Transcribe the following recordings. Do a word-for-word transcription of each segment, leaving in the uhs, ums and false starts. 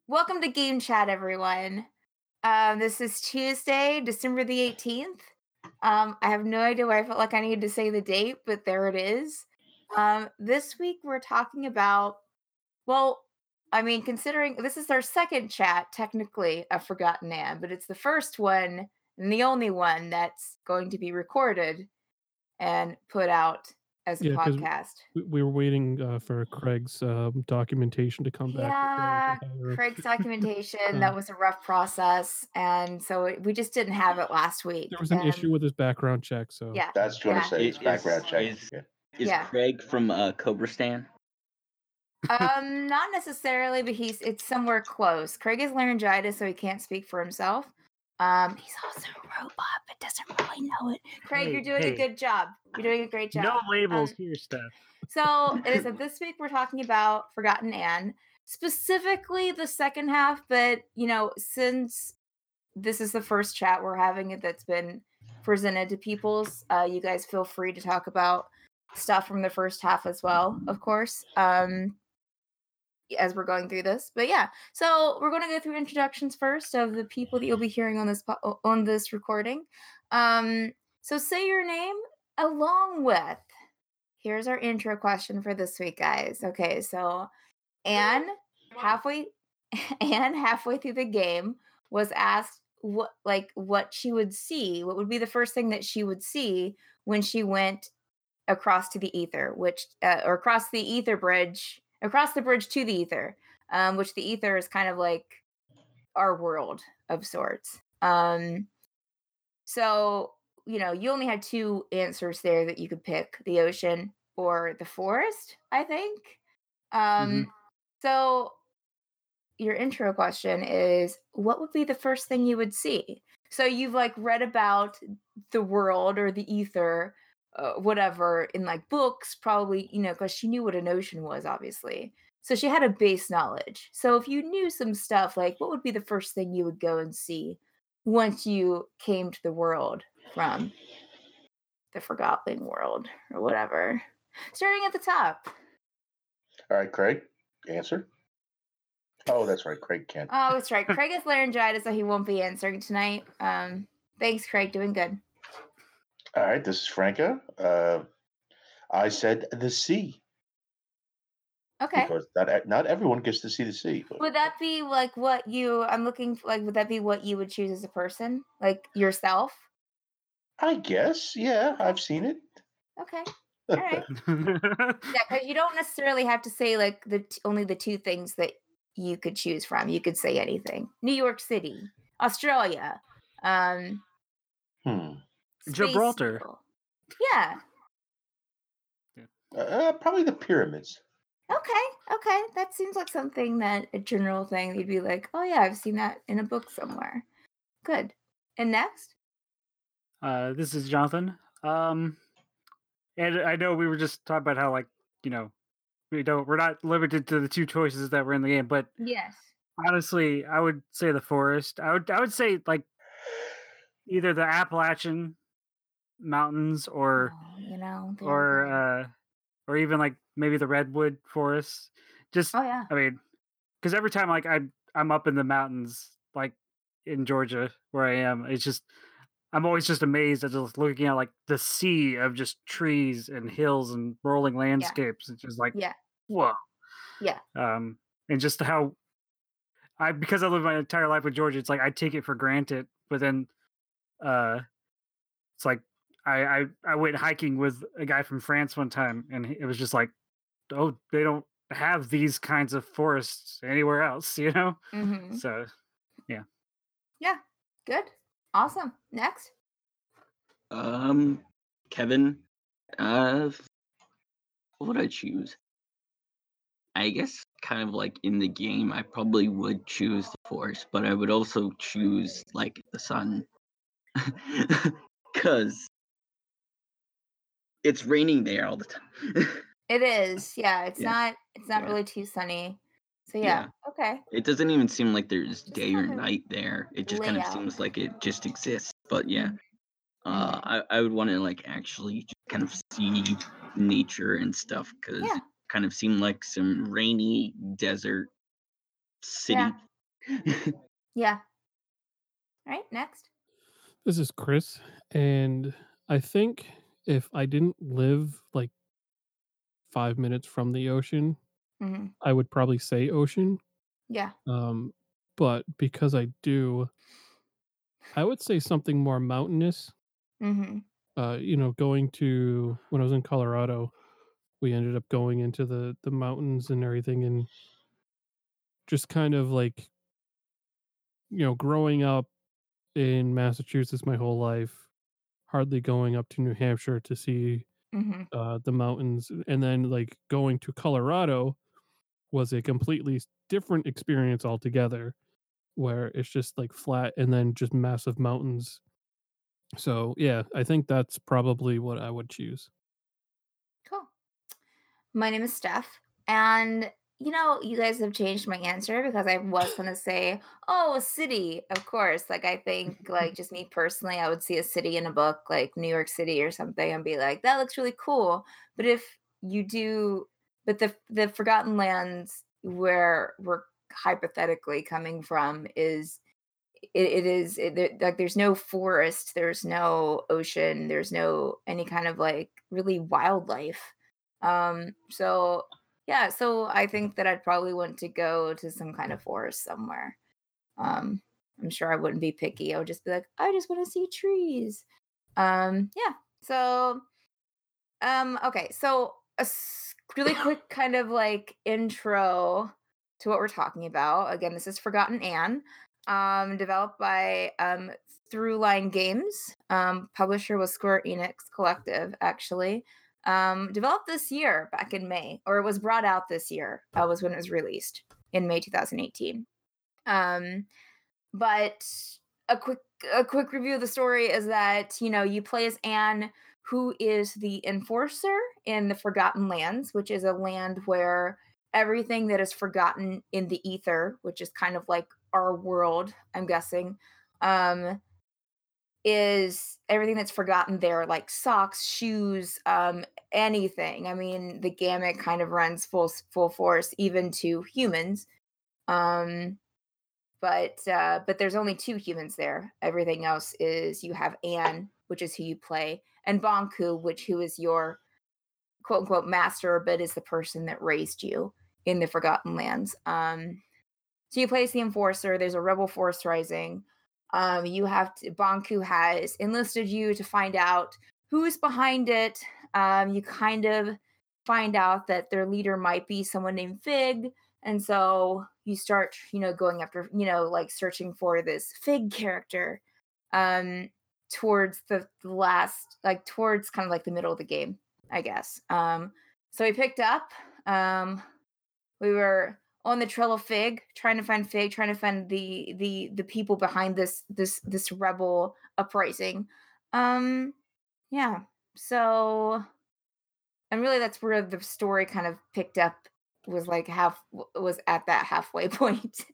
Welcome to Game Chat, everyone. Um, this is Tuesday, December the eighteenth. Um, I have no idea why I felt like I needed to say the date, but there it is. Um, this week we're talking about, well, I mean, considering this is our second chat, technically, of Forgotten Anne, but it's the first one and the only one that's going to be recorded and put out as a Yeah, 'cause podcast. we we were waiting, uh, for Craig's, um, documentation to come back before we Yeah, could hire him. Craig's documentation, that Um, was a rough process, and so it we just didn't have it last there week, was an issue and with his background check, so yeah, That's what I yeah, say. I It's is background check. is Yeah. is yeah. Craig from, uh, Cobra Stan? Um, not necessarily, but he's it's somewhere close. Craig has laryngitis, so he can't speak for himself. Um, he's also a robot, but doesn't really know it. Craig, Hey, you're doing a hey. good job. You're doing a great job. No labels Um, here, stuff. So it is that this week we're talking about Forgotten Anne, specifically the second half, but you know, since this is the first chat we're having it that's been presented to people's, uh, you guys feel free to talk about stuff from the first half as well, of course. Um as we're going through this. But yeah, so we're going to go through introductions first of the people that you'll be hearing on this po- on this recording. Um so say your name along with. Here's our intro question for this week, guys. Okay, so Anne halfway Anne halfway through the game was asked what like what she would see, what would be the first thing that she would see when she went across to the ether, which uh, or across the ether bridge, across the bridge to the ether, um, which the ether is kind of like our world of sorts. Um, so you know, you only had two answers there that you could pick: the ocean or the forest, I think. Um, Mhm. so your intro question is, what would be the first thing you would see? So you've like read about the world or the ether, uh, whatever, in like books, probably, you know, because she knew what an ocean was, obviously. So she had a base knowledge. So if you knew some stuff, like what would be the first thing you would go and see once you came to the world from the Forgotten world or whatever? Starting at the top. All right, Craig, answer. Oh, that's right. Craig can't. Oh, that's right. Craig has laryngitis, so he won't be answering tonight. Um, thanks, Craig. Doing good. All right, this is Franca. Uh, I said the sea Okay. because not not everyone gets to see the sea. But Would that be like what you? I'm looking for, like. Would that be what you would choose as a person, like yourself? I guess, yeah, I've seen it. Okay. All right. Yeah, because you don't necessarily have to say like the t- only the two things that you could choose from. You could say anything. New York City, Australia, um, hmm. Space Gibraltar. Needle. Yeah. Uh, probably the pyramids. Okay, okay. That seems like something that a general thing you'd be like, oh yeah, I've seen that in a book somewhere. Good. And next? Uh, this is Jonathan. Um, and I know we were just talking about how, like, you know, we don't, we're not limited to the two choices that were in the game, but Yes. honestly, I would say the forest. I would, I would say like either the Appalachian Mountains or, Oh, you know, they're or, good. uh, or even like maybe the redwood forests. Just, Oh yeah. I mean, because every time like I I'm up in the mountains, like in Georgia where I am, it's just I'm always just amazed at just looking at like the sea of just trees and hills and rolling Yeah. landscapes. It's just like Yeah. whoa, Yeah. um, and just how I because I live my entire life with Georgia, it's like I take it for granted. But then, uh, it's like I I I went hiking with a guy from France one time, and it was just like, oh, they don't have these kinds of forests anywhere else, you know. Mm-hmm. So yeah. Yeah. Good. Awesome. Next. Um, Kevin, uh, what would I choose? I guess kind of like in the game, I probably would choose the force, but I would also choose like the sun. Because it's raining there all the time. It is. Yeah. It's Yeah, not. It's not yeah, really too sunny. So yeah. yeah. Okay. It doesn't even seem like there's Just day or kind of night there. It just kind of layout. seems like it just exists. But yeah, Mm-hmm. uh, I, I would want to like actually just kind of see nature and stuff because Yeah. it kind of seemed like some rainy desert city Yeah. Yeah. All right, next. This is Chris, and I think if I didn't live like five minutes from the ocean, hmm I would probably say ocean. Yeah. Um, but because I do, I would say something more mountainous. hmm Uh, you know, going to when I was in Colorado, we ended up going into the the mountains and everything, and just kind of like you know, growing up in Massachusetts my whole life, hardly going up to New Hampshire to see hmm uh, the mountains, and then like going to Colorado was a completely s- different experience altogether, where it's just like flat and then just massive mountains. So yeah, I think that's probably what I would choose. Cool. My name is Steph, and you know, you guys have changed my answer because I was gonna say, oh, a city, of course. Like I think, like just me personally, I would see a city in a book, like New York City or something, and be like, that looks really cool. But if you do, but the the Forgotten Lands where we're hypothetically coming from is it, it is it, there- like there's no forest, there's no ocean, there's no any kind of like really wildlife. Um, so yeah, so I think that I'd probably want to go to some kind of forest somewhere. Um, I'm sure I wouldn't be picky. I would just be like, I just want to see trees. Um, yeah. So um, okay, so a s- really quick kind of like intro to what we're talking about. Again, this is Forgotten Anne, um, developed by um, Throughline Games. Um, publisher was Square Enix Collective, actually. Um, developed this year, back in May, or it was brought out this year. Uh, was when it was released in May twenty eighteen. Um, but a quick a quick review of the story is that you know you play as Anne, who is the enforcer in the Forgotten Lands, which is a land where everything that is forgotten in the ether, which is kind of like our world, I'm guessing, um, is everything that's forgotten there, like socks, shoes, um, anything. I mean, the gamut kind of runs full full force, even to humans. Um, but uh, but there's only two humans there. Everything else is you have Anne, which is who you play, and Bonku, which who is your quote unquote master, but is the person that raised you in the Forgotten Lands. Um, so you play as the enforcer. There's a rebel force rising. Um, you have to, Bonku has enlisted you to find out who's behind it. Um, you kind of find out that their leader might be someone named Fig, and so you start, you know, going after, you know, like searching for this Fig character. Um, towards the last, like towards kind of like the middle of the game, I guess. Um, so we picked up. Um, we were on the trail of Fig, trying to find Fig, trying to find the the the people behind this this this rebel uprising. Um, yeah. So, and really, that's where the story kind of picked up. Was like half was at that halfway point.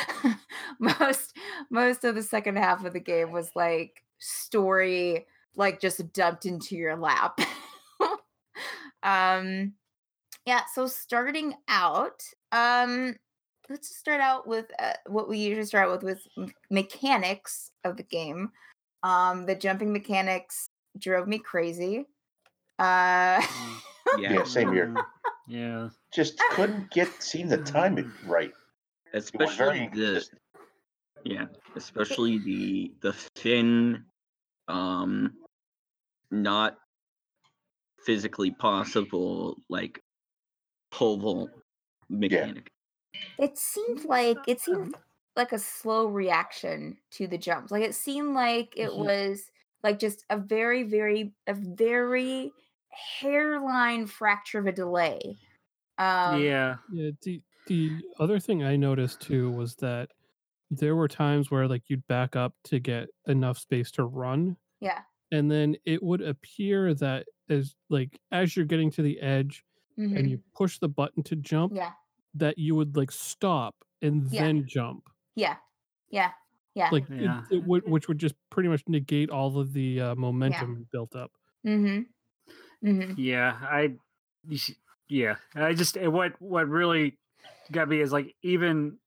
most most of the second half of the game was like story, like just dumped into your lap. um yeah, so starting out, um, let's just start out with uh, what we usually start out with with m- mechanics of the game. Um, the jumping mechanics drove me crazy. Uh, Yeah, Yeah, same here. Mm, yeah. Just couldn't get seem to time it right. It was very especially the inconsistent. yeah, especially the the thin, um, not physically possible like pole vault mechanic. it seemed like it seemed like a slow reaction to the jumps. Like it seemed like it Ye- was like just a very, very, a very hairline fracture of a delay. Um, yeah. Yeah, the the other thing I noticed too was that there were times where like you'd back up to get enough space to run, yeah. and then it would appear that as like as you're getting to the edge and hmm you push the button to jump, Yeah. that you would like stop and Yeah. then jump. Yeah. Yeah. Yeah. Like it, Yeah. it would, which would just pretty much negate all of the uh, Yeah. momentum you built up. Mhm. Mhm. Yeah. I. you see- Yeah. I just eh, what what really got me is like even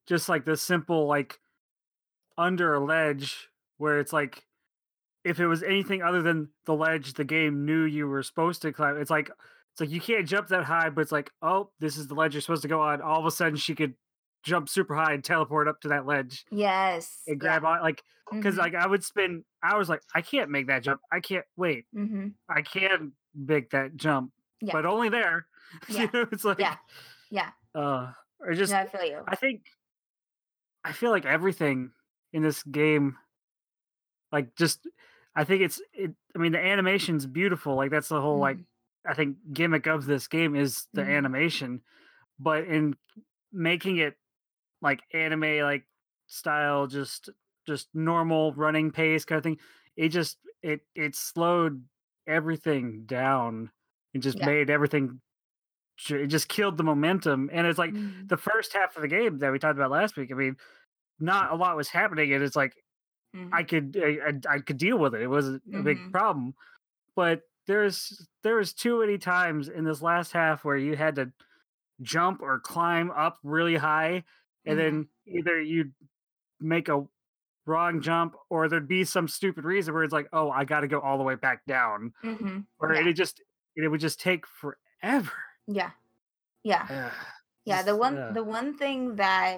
just like the simple like under a ledge where it's like if it was anything other than the ledge the game knew you were supposed to climb. It's like it's like you can't jump that high, but it's like, oh, this is the ledge you're supposed to go on. All of a sudden she could jump super high and teleport up to that ledge Yes. and grab yeah. on like because Mhm. like I would spend hours like I can't make that jump. I can't wait. Mhm. I can make that jump, Yeah. but only there. Yeah. You know, it's like Yeah. Yeah. uh or just No, I feel you. I think I feel like everything in this game, like just I think it's it. I mean, the animation's beautiful. Like that's the whole like Mhm. I think gimmick of this game is the Mhm. animation, but in making it like anime like style, just just normal running pace kind of thing, it just it it slowed everything down and just Yeah. made everything. ju- It just killed the momentum, and it's like Mhm. the first half of the game that we talked about last week. I mean, not a lot was happening, and it's like I Mhm. could I, I I could deal with it. It wasn't a big Mhm. problem. But there's there was too many times in this last half where you had to jump or climb up really high, and Mhm. then either you'd make a wrong jump or there'd be some stupid reason where it's like, oh, I got to go all the way back down, Mhm. or Yeah. it just it would just take forever. Yeah. Yeah. Ugh, Yeah. The just, one uh, the one thing that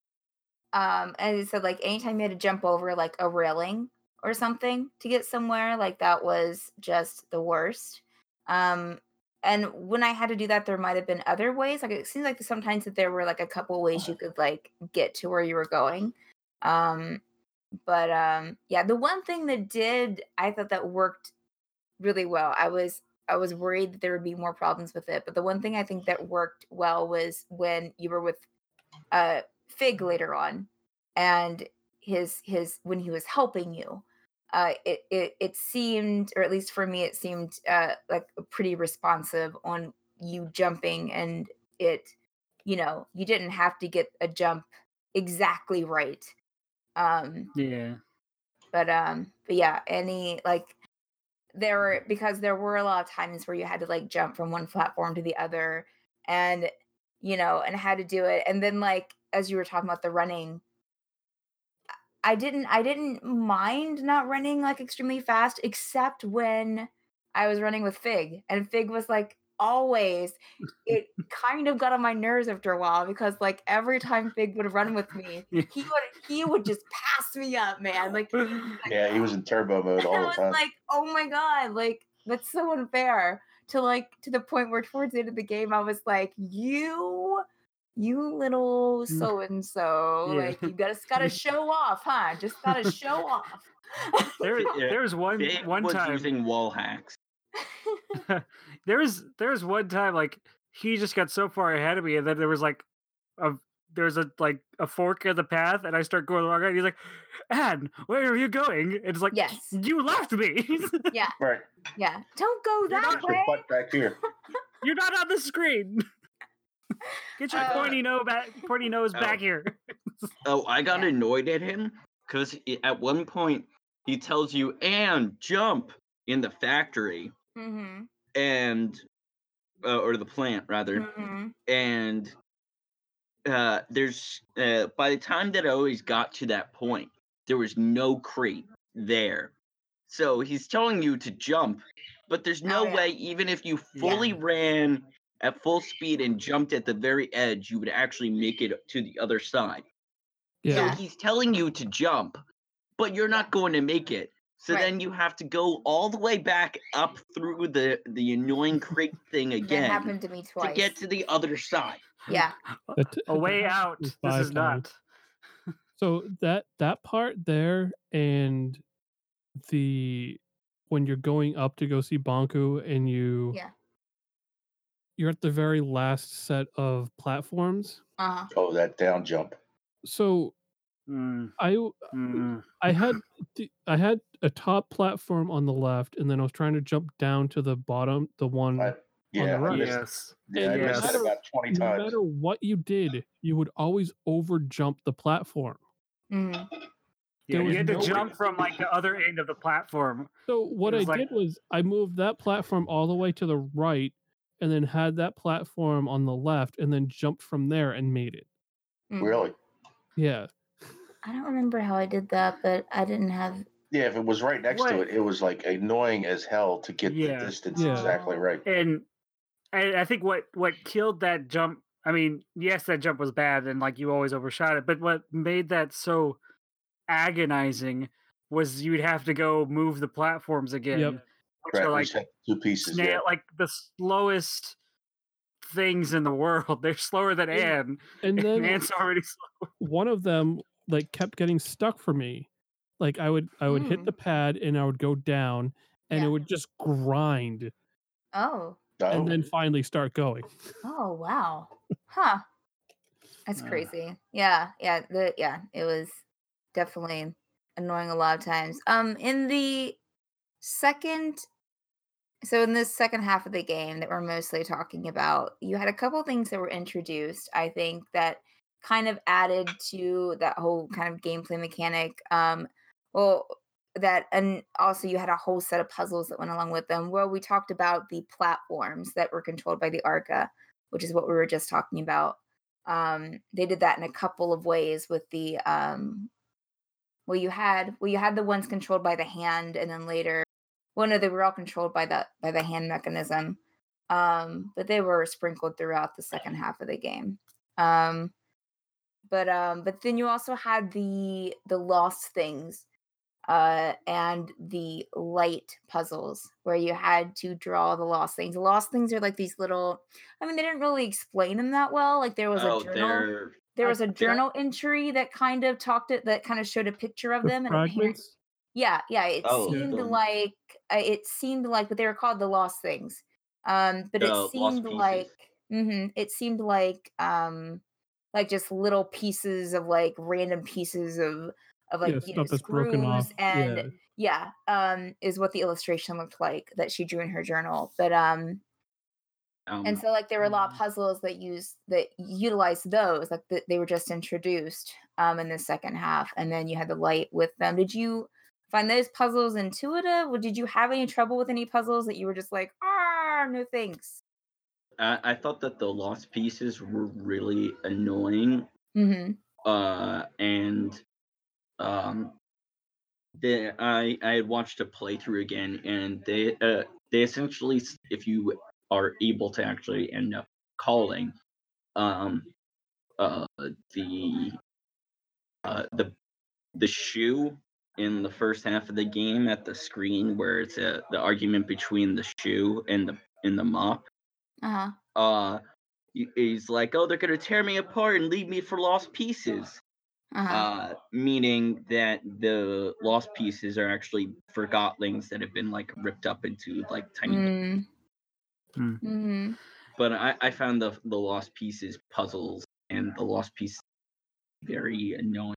um and it said like anytime you had to jump over like a railing or something to get somewhere, like that was just the worst. Um and when I had to do that, there might have been other ways. Like it seems like sometimes that there were like a couple ways you could like get to where you were going. Um but um yeah, the one thing that did I thought that worked really well. I was I was worried that there would be more problems with it, but the one thing I think that worked well was when you were with uh Fig later on, and his his when he was helping you. Uh, it, it it seemed, or at least for me, it seemed uh, like pretty responsive on you jumping, and it, you know, you didn't have to get a jump exactly right. Um, yeah. but um, but yeah, any like there were because there were a lot of times where you had to like jump from one platform to the other, and you know, and had to do it, and then like as you were talking about the running, I didn't I didn't mind not running like extremely fast, except when I was running with Fig, and Fig was like always. It kind of got on my nerves after a while because like every time Fig would run with me, Yeah. he would he would just pass me up, man. Like, like Yeah, he was in turbo mode and all I the was time. like, oh my god, like that's so unfair. To like to the point where towards the end of the game, I was like, you, you little Mm. so and so, Yeah. like you gotta gotta show off, huh? Just gotta show off. There, Yeah, there was one Fig one was time. using wall hacks. there was there was one time like he just got so far ahead of me, and then there was like a there's a like a fork in the path, and I start going along, and he's like, "Anne, where are you going?" And it's like, Yes. you left me. Yeah, Right. yeah. Don't go You're that not- Put your way. butt back here. You're not on the screen. Get your Uh, pointy nose back, pointy nose Oh. back here. Oh, I got Yeah. annoyed at him because at one point he tells you, and jump in the factory Mm-hmm. and uh, or the plant rather, Mm-hmm. and uh, there's uh, by the time that I always got to that point, there was no crate there. So he's telling you to jump, but there's no Oh, yeah. way, even if you Yeah. fully ran at full speed and jumped at the very edge, you would actually make it to the other side. Yeah. So Yeah. he's telling you to jump, but you're not going to make it. So Right. then you have to go all the way back up through the, the annoying crate thing That again happened to me to twice. get to the other side. Yeah. That- A way out. was This five is not. times. So that that part there and the when you're going up to go see Bonku and you Yeah. you're at the very last set of platforms. Uh-huh. Oh, that down jump. So Mm, I mm. I had the- I had a top platform on the left, and then I was trying to jump down to the bottom, the one I, yeah, the I right. missed, Yes. yeah, I And missed yes. it about twenty no times. matter what you did, you would always over jump the platform. Mm-hmm. Yeah, There you was had to no jump way. from like the other end of the platform. So what It I was like- did was I moved that platform all the way to the right, and then had that platform on the left, and then jumped from there and made it. Mm-hmm. Really? Yeah. I don't remember how I did that, but I didn't have. Yeah, if it was right next to What? it, it was like annoying as hell to get Yeah. the distance Yeah. exactly right. And I, I think what what killed that jump. I mean, yes, that jump was bad, and like you always overshot it. But what made that so agonizing was you'd have to go move the platforms again, Yep. which Right, are we like set two pieces. Yeah. snail, like the slowest things in the world. They're slower than And- Anne, And and then Anne's already slow. one of them like kept getting stuck for me. Like I would I would hit Hmm. the pad and I would go down and it Yeah. would just grind Oh. Oh, and then finally start going. Oh wow. Huh. That's Uh. crazy. Yeah. Yeah. The yeah. It was definitely annoying a lot of times. Um. In the second. So in this second half of the game that we're mostly talking about, you had a couple things that were introduced, I think, that kind of added to that whole kind of gameplay mechanic. Um, well, that and also you had a whole set of puzzles that went along with them. Well, we talked about the platforms that were controlled by the Arca, which is what we were just talking about. Um, they did that in a couple of ways with the um, well, you had well, you had the ones controlled by the hand, and then later. Well, no, they were all controlled by the by the hand mechanism, um, but they were sprinkled throughout the second half of the game. Um, but um, but then you also had the the lost things, uh, and the light puzzles where you had to draw the lost things. The lost things are like these little. I mean, they didn't really explain them that well. Like there was Oh, a journal. they're There I was a feel- journal entry that kind of talked it that kind of showed a picture of The them and apparent- fragments. yeah, yeah. It Oh, seemed the- like uh, it seemed like, but they were called the lost things. Um, but The it lost seemed pieces. like, hmm it seemed like, um, like just little pieces of like random pieces of of like Yeah, you know stuff that's broken off. screws and Yeah. yeah, um, is what the illustration looked like that she drew in her journal. But um, um, and so like there were a lot of puzzles that use that utilized those like the, they were just introduced um in the second half, and then you had the light with them. Did you find those puzzles intuitive, or did you have any trouble with any puzzles that you were just like, ah, no thanks? I, I thought that the lost pieces were really annoying. Mm-hmm. Uh, and um, they, I I had watched a playthrough again, and they uh they essentially, s- if you are able to actually end up calling, um, uh the uh the the shoe in the first half of the game at the screen where it's a, the argument between the shoe and the and the mop. Uh-huh. Uh, he- he's like, "Oh, they're gonna tear me apart and leave me for lost pieces." Uh-huh. Uh, meaning that the lost pieces are actually forgotlings that have been like ripped up into like tiny. Mm. Hmm. Mm-hmm. But I, I found the the lost pieces puzzles and the lost pieces very annoying.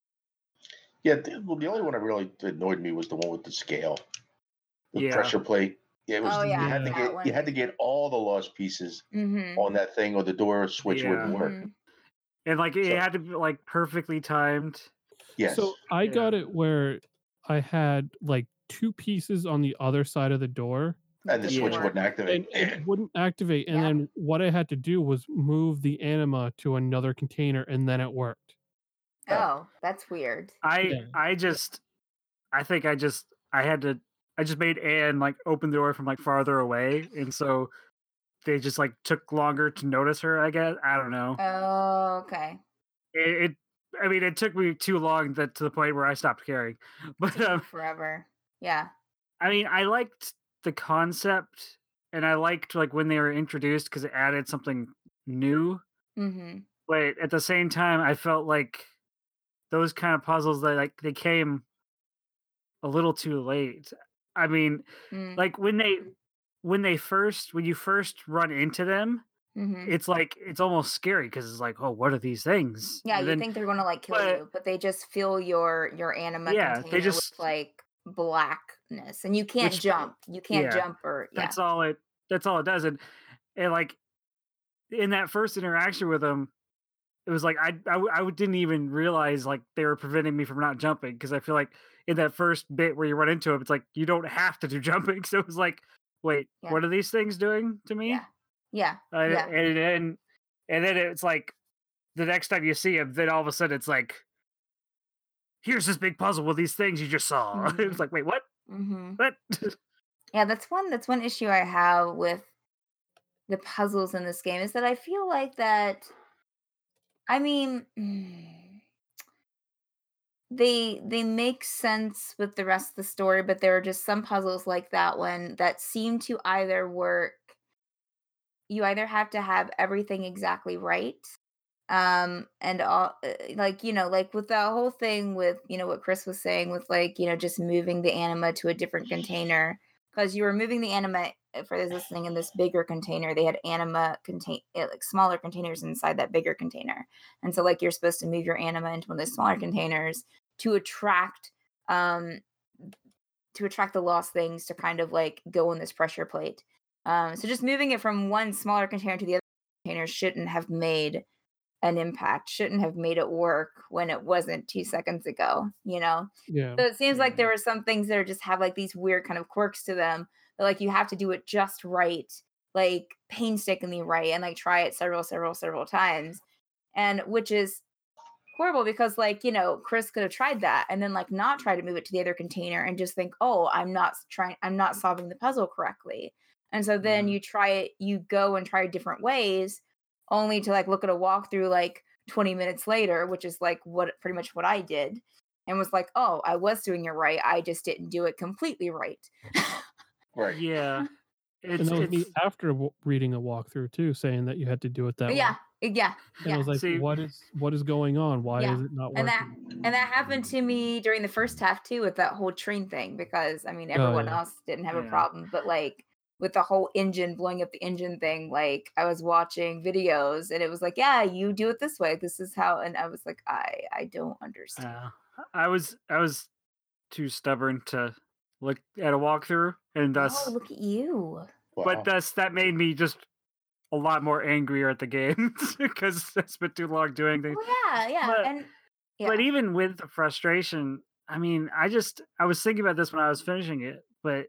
yeah. The, well, the only one that really annoyed me was the one with the scale, the Yeah. pressure plate. Yeah, it was. Oh, yeah, you had to that get one. you had to get all the lost pieces Mm-hmm. on that thing, or the door switch Yeah. wouldn't work. Mhm. And like it So- had to be like perfectly timed. Yes. So I Yeah. got it where I had like two pieces on the other side of the door and the switch Yeah. wouldn't activate. and it wouldn't activate. And Yeah. then what I had to do was move the anima to another container and then it worked. Oh, that's weird. I Yeah. I just I think I just I had to I just made Anne like open the door from like farther away, and so they just like took longer to notice her. I guess I don't know. Oh, okay. It, it I mean it took me too long that to the point where I stopped caring. But um, Forever. Yeah. I mean I liked the concept, and I liked like when they were introduced because it added something new. Mm-hmm. But at the same time, I felt like those kind of puzzles that like they came a little too late. I mean, Mm. like when they when they first when you first run into them, Mm-hmm. it's like it's almost scary because it's like, oh, what are these things? Yeah, And you then, think they're gonna like kill but- you, but they just fill your your anima Yeah, they container just- with like blackness, and you can't Which- jump. You can't yeah, jump or yeah. that's all it that's all it does. And and like in that first interaction with them, it was like I I, w- I w- didn't even realize like they were preventing me from not jumping, because I feel like in that first bit where you run into them, it's like you don't have to do jumping. So it was like, wait, Yeah. what are these things doing to me? Yeah. Yeah. Uh, Yeah. And then and then it's like the next time you see him, then all of a sudden it's like, here's this big puzzle with these things you just saw. Mhm. It's like, wait, what? Mm-hmm. What? Yeah, that's one. That's one issue I have with the puzzles in this game is that I feel like that. I mean, mm, they they make sense with the rest of the story, but there are just some puzzles like that one that seem to either work. You either have to have everything exactly right, um, and all uh, like you know, like with the whole thing with you know what Chris was saying with like you know just moving the anima to a different container because you were moving the anima uh, for those listening in this bigger container. They had anima contain uh, like smaller containers inside that bigger container, and so like you're supposed to move your anima into one of those smaller containers to attract um to attract the lost things to kind of like go in this pressure plate. Um, so just moving it from one smaller container to the other container shouldn't have made an impact, shouldn't have made it work when it wasn't two seconds ago, you know? Yeah. So it seems like Mhm. there were some things that are just have like these weird kind of quirks to them. That like you have to do it just right, like painstakingly right, and like try it several, several, several times. And which is horrible because like, you know, Chris could have tried that and then like not try to move it to the other container and just think, oh, I'm not trying, I'm not solving the puzzle correctly. And so then Mhm. you try it, you go and try different ways, only to like look at a walkthrough like twenty minutes later, which is like what pretty much what I did, and was like, oh, I was doing it right. I just didn't do it completely right. Right. Yeah. And It's that was me it's after w- reading a walkthrough too, saying that you had to do it that yeah, way. yeah, And I yeah. was like, see what is what is going on? Why Yeah. is it not And that working? and that happened to me during the first half too with that whole train thing because I mean Oh everyone yeah. else didn't have a yeah. problem, but like with the whole engine blowing up the engine thing, like I was watching videos and it was like, yeah, you do it this way. This is how, and I was like, I I don't understand. Uh, I was I was too stubborn to look at a walkthrough, and Oh, thus, look at you. but Wow. thus that made me just a lot more angrier at the game because I spent too long doing things. Well, yeah, yeah, But and but yeah, even with the frustration, I mean, I just I was thinking about this when I was finishing it, but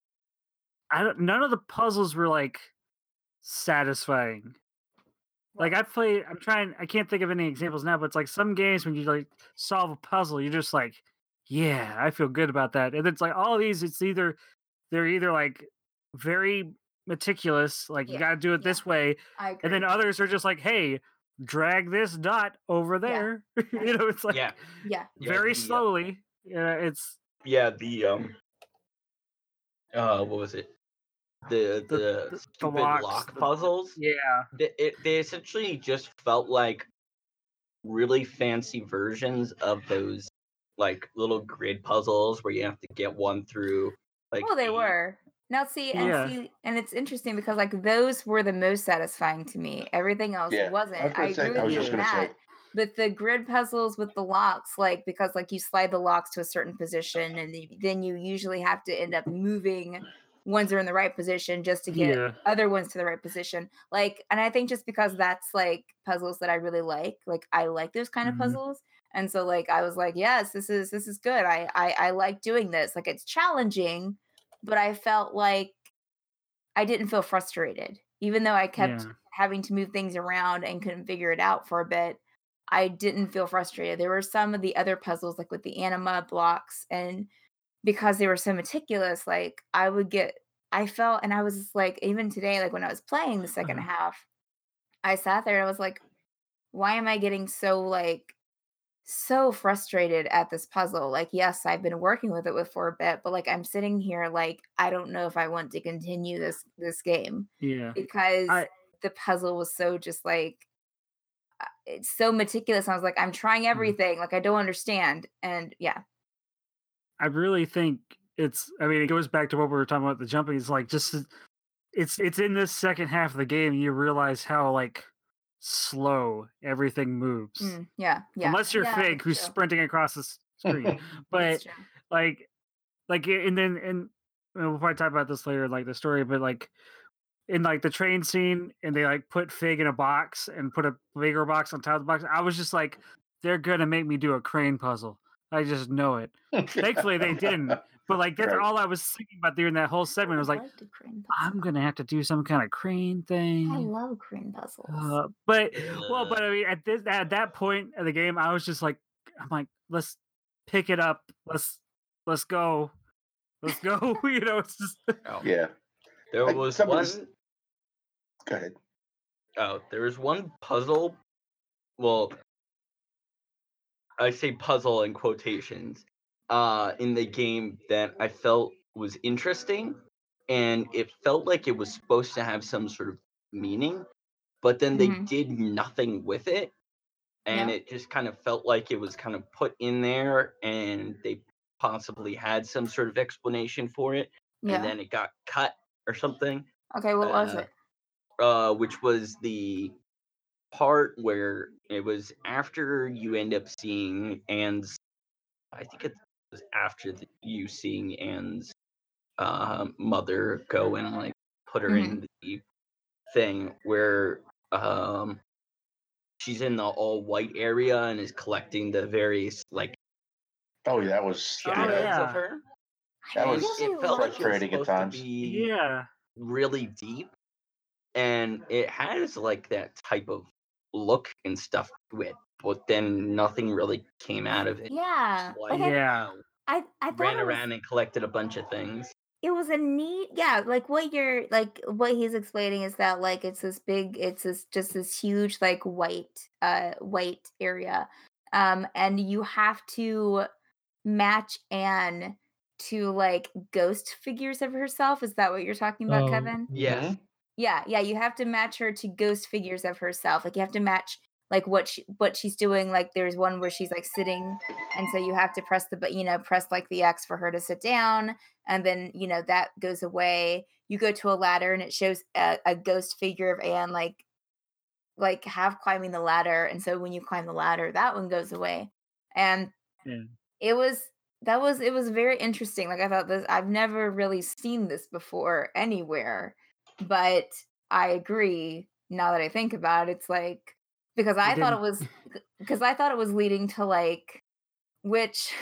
I don't. None of the puzzles were like satisfying. Like I played, I'm trying. I can't think of any examples now, but it's like some games when you like solve a puzzle, you're just like, yeah, I feel good about that. And it's like all these, it's either they're either like very meticulous, like you yeah, got to do it yeah. this way, I and then agree. others are just like, hey, drag this dot over Yeah, there. You know, it's like Yeah. yeah, Yeah. very The uh, slowly. Yeah, it's yeah the um uh what was it? The the the the, the stupid locks. lock The, puzzles. yeah, They, it, they essentially just felt like really fancy versions of those like little grid puzzles where you have to get one through like well, they eight. were. Now see and yeah, see and it's interesting because like those were the most satisfying to me. Everything else Yeah. I wasn't. was I gonna agree say. I with was you just on gonna say. that. But the grid puzzles with the locks, like because like you slide the locks to a certain position and then then you usually have to end up moving ones that are in the right position just to get yeah, other ones to the right position. Like, and I think just because that's like puzzles that I really like, like I like those kind of mhm, puzzles. And so like I was like, yes, this is this is good. I I, I like doing this. Like it's challenging, but I felt like I didn't feel frustrated. Even though I kept yeah, having to move things around and couldn't figure it out for a bit, I didn't feel frustrated. There were some of the other puzzles, like with the anima blocks, and because they were so meticulous, like I would get, I felt, and I was just like, even today, like when I was playing the second uh-huh, half, I sat there and I was like, why am I getting so like so frustrated at this puzzle? Like, yes, I've been working with it with for a bit, but like I'm sitting here like I don't know if I want to continue this this game yeah. because I the puzzle was so just like uh, it's so meticulous. I was like, I'm trying mhm. everything, like I don't understand. And yeah. I really think it's. I mean, it goes back to what we were talking about the jumping. It's like just it's it's in this second half of the game you realize how like slow everything moves. Mm, yeah, yeah. Unless you're Yeah, Fig, that's who's true. sprinting across the s- screen. That's But true. like like i- and then and we'll probably talk about this later, like the story. But like in like the train scene, and they like put Fig in a box and put a bigger box on top of the box. I was just like, they're gonna make me do a crane puzzle. I just know it. Thankfully they didn't, but like that's Right. all I was thinking about during that whole segment. I was like, liked a crane I'm puzzle. gonna have to do some kind of crane thing. I love crane puzzles. Uh, but well, Uh, but I mean, at this at that point of the game, I was just like, I'm like, let's pick it up. Let's let's go. Let's go. you know, it's just oh. Yeah. There Like, was some of one. this- Go ahead. Oh, there was one puzzle. Well, I say puzzle in quotations. Uh, in the game that I felt was interesting, and it felt like it was supposed to have some sort of meaning, but then they Mhm. did nothing with it, and Yeah. it just kind of felt like it was kind of put in there, and they possibly had some sort of explanation for it, Yeah. and then it got cut or something. Okay, what was uh, it? uh, which was the part where it was after you end up seeing Anne's. I think it was after the, you seeing Anne's uh, mother go and like put her Mhm. in the thing where um, she's in the all white area and is collecting the various like Oh, yeah, that was Oh, shadows yeah. yeah. of her. That I was really It felt like it was frustrating at supposed to times. be Yeah. really deep, and it has like that type of look and stuff to it, but then nothing really came out of it. Yeah. Just, Like like, I, Yeah. I, I thought ran it was around and collected a bunch of things. it was a neat, yeah, like what you're like what he's explaining is that like it's this big, it's this just this huge like white uh white area. Um and you have to match Anne to like ghost figures of herself. Is that what you're talking about, Oh, Kevin? Yes. Mhm. Yeah, yeah, you have to match her to ghost figures of herself. Like you have to match like what she what she's doing. Like there's one where she's like sitting, and so you have to press the but you know press like the X for her to sit down, and then you know that goes away. You go to a ladder, and it shows a, a ghost figure of Anne like like half climbing the ladder, and so when you climb the ladder, that one goes away, and Yeah. it was that was it was very interesting. Like I thought this, I've never really seen this before anywhere, but I agree now that I think about it, it's like because I thought it didn't. was because I thought it was leading to like which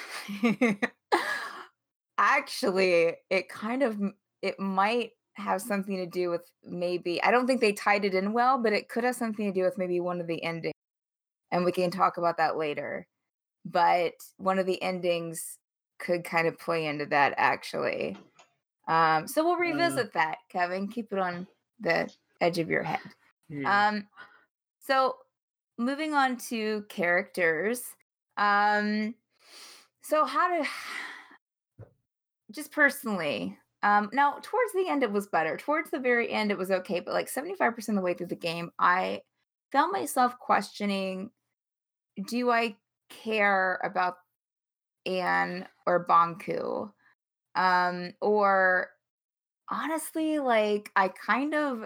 actually it kind of m- it might have something to do with maybe I don't think they tied it in well, but it could have something to do with maybe one of the endings, and we can talk about that later. But one of the endings could kind of play into that actually. Um, so we'll Uh, revisit that, Kevin. Keep it on the edge of your head. yeah. Um, so moving on to characters. Um, so how to just personally. Um, now towards the end it was better. Towards the very end it was okay, but like seventy-five percent of the way through the game, I found myself questioning, do I care about Anne or Banku? Um, or honestly, like I kind of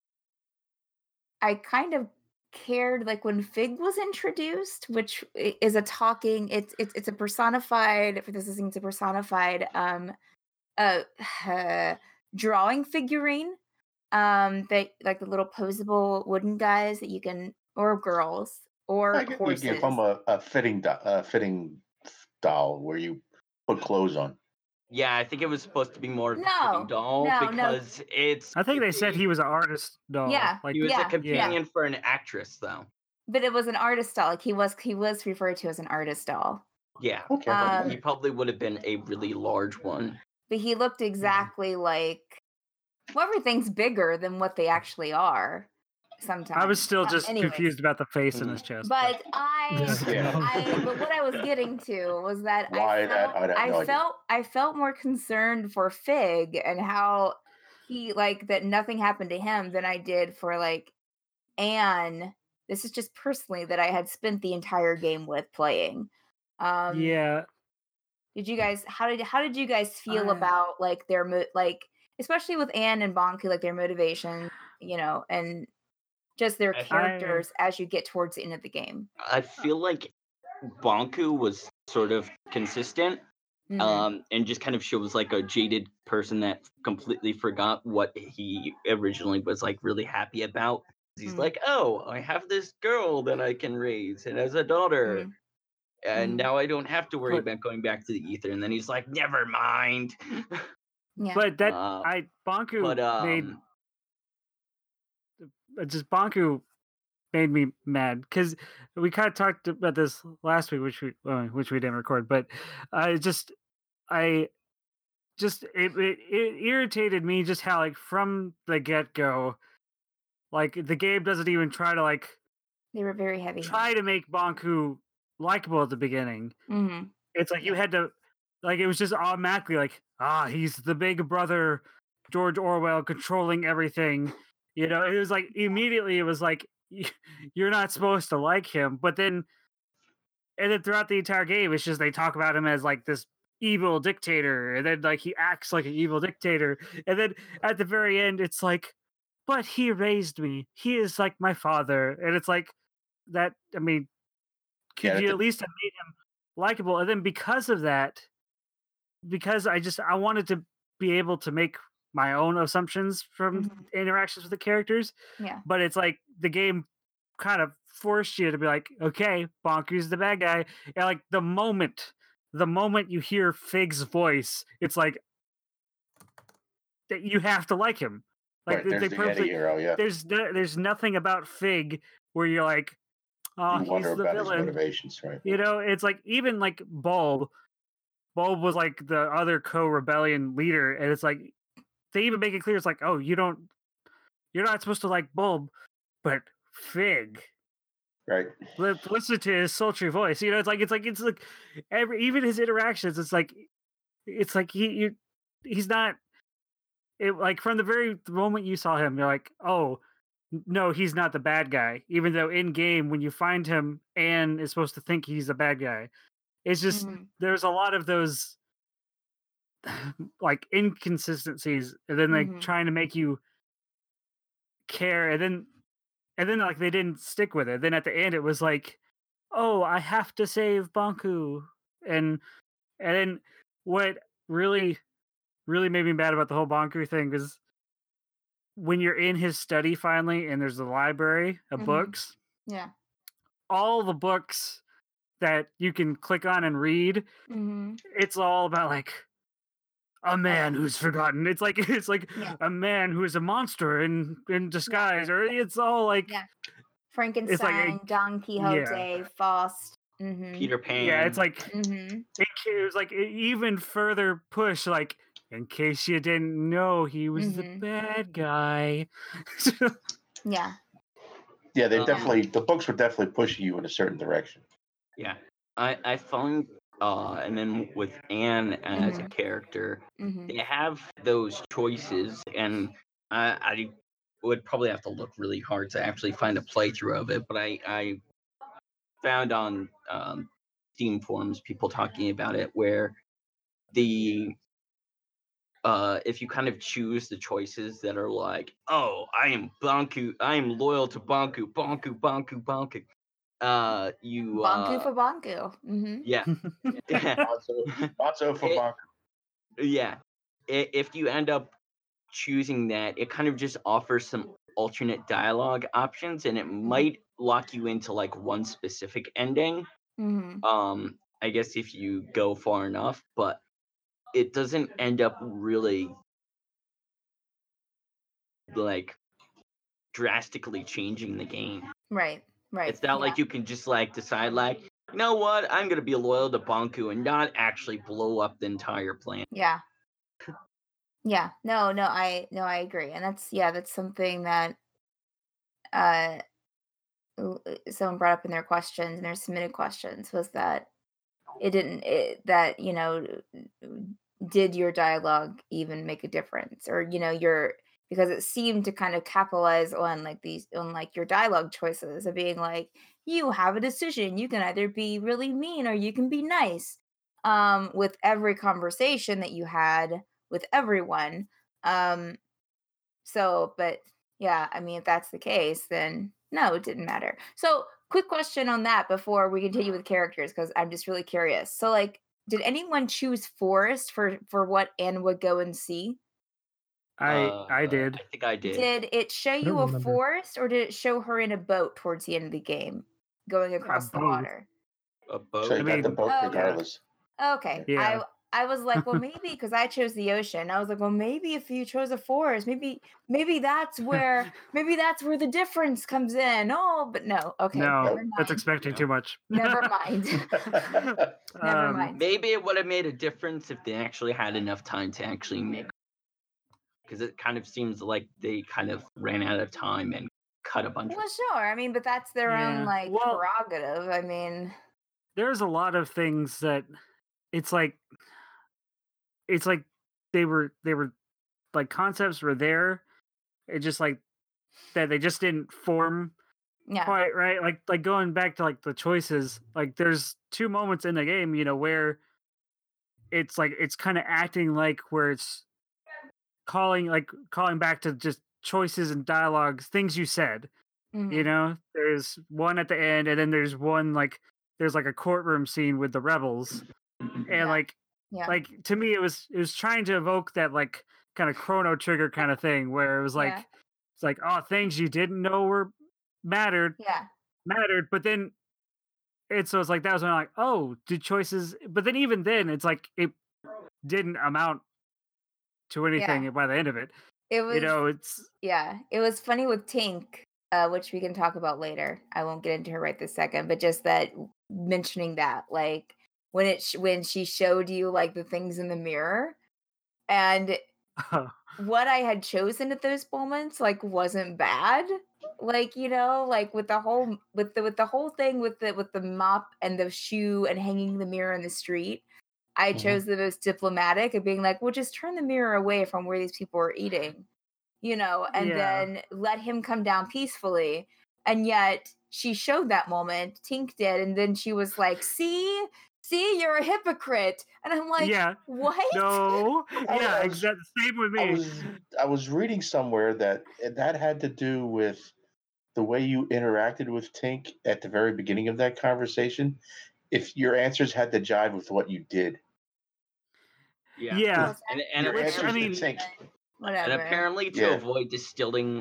I kind of cared like when Fig was introduced, which i- is a talking, it's it's it's a personified, for this listening, it's a personified um uh, drawing figurine. Um that like the little posable wooden guys that you can, or girls or I get- you horses. give them a, a fitting do- a fitting doll where you put clothes on. Yeah, I think it was supposed to be more of a No, fitting doll no, no. because it's. I think they said he, he was an artist doll. Yeah, Like he was yeah, a companion for an actress, though. But it was an artist doll. Like he was he was referred to as an artist doll. Yeah, Okay. Um, but he probably would have been a really large one. But he looked exactly like well, everything's bigger than what they actually are sometimes. I was still Uh, just anyways. confused about the face in Mhm. his chest. But I, Yeah. I, but what I was getting to was that Why I that- felt, I have no I idea. felt, I felt more concerned for Fig and how he like that nothing happened to him than I did for like Anne. This is just personally that I had spent the entire game with playing. Um, yeah, Did you guys? How did how did you guys feel I- about like their mo- like especially with Anne and Banku, like their motivation, you know, and just their I- characters as you get towards the end of the game? I feel like Banku was sort of consistent, Mhm. um, and just kind of shows like a jaded person that completely forgot what he originally was like really happy about. He's Mhm. like, oh, I have this girl that I can raise, and as a daughter, Mhm. and Mhm. now I don't have to worry But- about going back to the ether. And then he's like, never mind. Yeah. But that Uh, I Bonku but made um, uh, just Bonku made me mad because we kind of talked about this last week, which we uh, which we didn't record. But I just I just it, it it irritated me just how like from the get go, like the game doesn't even try to like They were very heavy. try to make Bonku likable at the beginning. Mm-hmm. It's like you had to, like, it was just automatically like, ah, he's the big brother, George Orwell controlling everything. You know, it was like immediately it was like, you're not supposed to like him. But then, and then throughout the entire game, it's just they talk about him as like this evil dictator. And then, like, he acts like an evil dictator. And then at the very end, it's like, but he raised me. He is like my father. And it's like, that, I mean, could Yeah, you that- at least have made him likable? And then because of that, because I just I wanted to be able to make my own assumptions from Mhm. interactions with the characters, Yeah. but it's like the game kind of forced you to be like, okay, Bonku's the bad guy. And like the moment, the moment you hear Fig's voice, it's like that you have to like him. Like right, they, there's they the purposely, anti-hero, yeah. there's no, there's nothing about Fig where you're like, oh, You he's wonder the about his villain. motivations, right? You know, it's like even like Bulb. Bulb was like the other co-rebellion leader, and it's like they even make it clear it's like, oh, you don't, you're not supposed to like Bulb, but Fig. Right. Li- Listen to his sultry voice. You know, it's like it's like it's like every even his interactions. It's like it's like he you, he's not. It like from the very moment you saw him, you're like, oh. No, he's not the bad guy. Even though in game, when you find him, Anne is supposed to think he's the bad guy. It's just Mhm. there's a lot of those like inconsistencies, and then like Mhm. trying to make you care, and then and then like they didn't stick with it. Then at the end, it was like, oh, I have to save Bonku, and and then what really really made me mad about the whole Bonku thing was when you're in his study finally, and there's the library of Mhm. books. Yeah. All the books that you can click on and read, Mm-hmm. it's all about like a man who's forgotten. It's like it's like Yeah. a man who is a monster in in disguise, or it's all like Yeah. Frankenstein, a- Don Quixote, Faust. Mm-hmm. Peter Pan. yeah, it's like Mm-hmm. it, it was like it even further push. Like in case you didn't know, he was the Mhm. bad guy. Yeah. Yeah, they Um, definitely the books were definitely pushing you in a certain direction. Yeah, I I found uh, and then with Anne as a Mhm. character, Mm-hmm. they have those choices, and I I would probably have to look really hard to actually find a playthrough of it. But I I found on um, Steam forums people talking about it where the uh if you kind of choose the choices that are like, oh, I am Bonku, I am loyal to Bonku, Bonku, Bonku, Bonku. Uh, you Bonku uh, for Bonku. Mm-hmm. yeah, Bonzo, Bonzo for It- Bonk. yeah. I- If you end up choosing that, it kind of just offers some alternate dialogue options, and it might lock you into like one specific ending. Mm-hmm. Um, I guess if you go far enough, but it doesn't end up really like drastically changing the game. Right. Right. It's not like you can just like decide like, you know what, I'm gonna be loyal to Bonku and not actually blow up the entire planet. Yeah. Yeah. No, no, I no, I agree. And that's yeah, that's something that uh l- someone brought up in their questions and their submitted questions was that it didn't it, that, you know, did your dialogue even make a difference? Or, you know, your because it seemed to kind of capitalize on like these on like your dialogue choices of being like, you have a decision. You can either be really mean or you can be nice. Um, with every conversation that you had with everyone. Um, so, but yeah, I mean, if that's the case, then no, it didn't matter. So, quick question on that before we continue with characters, because I'm just really curious. So, like, did anyone choose Forest for for what Anne would go and see? I Uh, I did. I think I did. Did it show don't you a remember. forest, or did it show her in a boat towards the end of the game, going across the both. water? A boat. So you I got the mean- boat Oh, okay. regardless. Okay. Yeah. I I was like, well, maybe because I chose the ocean. I was like, well, maybe if you chose a forest, maybe maybe that's where maybe that's where the difference comes in. Oh, but no. Okay. no, never that's mind. expecting too much. Never mind. Never Um, mind. Maybe it would have made a difference if they actually had enough time to actually make. Because it kind of seems like they kind of ran out of time and cut a bunch. Well, of sure. I mean, but that's their Yeah. own like Well- prerogative. I mean, There's a lot of things that it's like it's like they were they were like concepts were there. It just like that they just didn't form yeah. quite right. Like like going back to like the choices, like there's two moments in the game, you know, where it's like it's kind of acting like where it's calling like calling back to just choices and dialogues, things you said. Mhm. You know, there's one at the end, and then there's one like there's like a courtroom scene with the rebels, and Yeah. like Yeah. like to me it was it was trying to evoke that like kind of Chrono Trigger kind of thing where it was like Yeah. it's like oh things you didn't know were mattered yeah. mattered, but then it's so it's like that was when I'm like oh did choices, but then even then it's like it didn't amount to anything Yeah. by the end of it. It was You know, it's yeah. It was funny with Tink, uh, which we can talk about later. I won't get into her right this second, but just that mentioning that, like when it sh- when she showed you like the things in the mirror, and what I had chosen at those moments like wasn't bad. Like, you know, like with the whole with the with the whole thing with the with the mop and the shoe and hanging the mirror in the street. I Mhm. chose the most diplomatic of being like, well, just turn the mirror away from where these people are eating, you know, and Yeah. then let him come down peacefully. And yet she showed that moment, Tink did, and then she was like, see, see, you're a hypocrite. And I'm like, yeah what? no I yeah was- exactly same with I me. was I was reading somewhere that that had to do with the way you interacted with Tink at the very beginning of that conversation. If your answers had to jive with what you did, Yeah. Yeah. And, and, your Which, I answers mean- to Tink. Whatever. and apparently to Yeah. avoid distilling,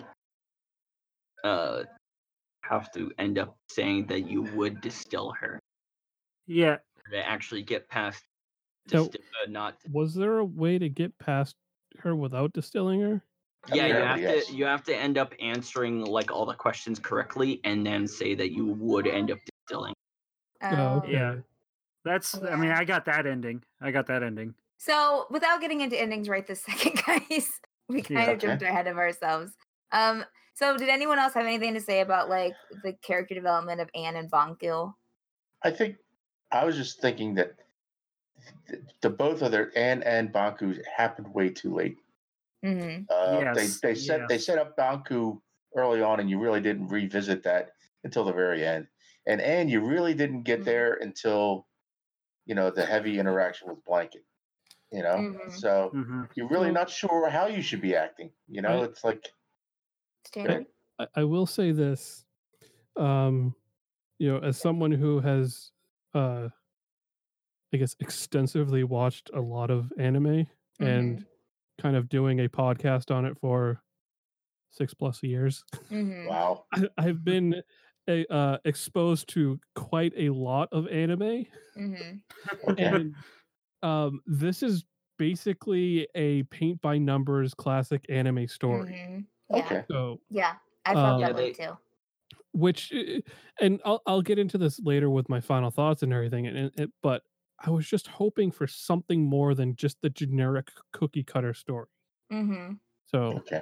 uh, have to end up saying that you would distill her Yeah. to actually get past. So- Distill, uh, not Was there a way to get past her without distilling her? yeah. You have Apparently, yes. to you have to end up answering like all the questions correctly, and then say that you would end up distilling. Oh, Oh. okay. Yeah. That's I mean, Yeah. I got that ending. I got that ending. So without getting into endings right this second, guys, we kind Yeah. of jumped ahead of ourselves. Um, so did anyone else have anything to say about like the character development of Anne and Banku? I think I was just thinking that the, the both of their Anne and Banku happened way too late. Mm-hmm. Uh, Yes, They they set they yes. set up Banku early on, and you really didn't revisit that until the very end. And Anne, you really didn't get Mhm. there until you know the heavy interaction with Blanket. You know, Mhm. so hmm you're really So- not sure how you should be acting. You know, I- it's like Stanley? I, I will say this, um, you know, as someone who has, uh, I guess, extensively watched a lot of anime and kind of doing a podcast on it for six plus years, Mm-hmm. wow. I, I've been a, uh, exposed to quite a lot of anime, Mm-hmm. Okay. and um, this is basically a paint by numbers classic anime story. Mm-hmm. Yeah. Okay. So, Yeah. I felt Um, that Yeah, way they- too. which, uh, and I'll I'll get into this later with my final thoughts and everything, and it, but I was just hoping for something more than just the generic cookie cutter story. Mm-hmm. So, Okay.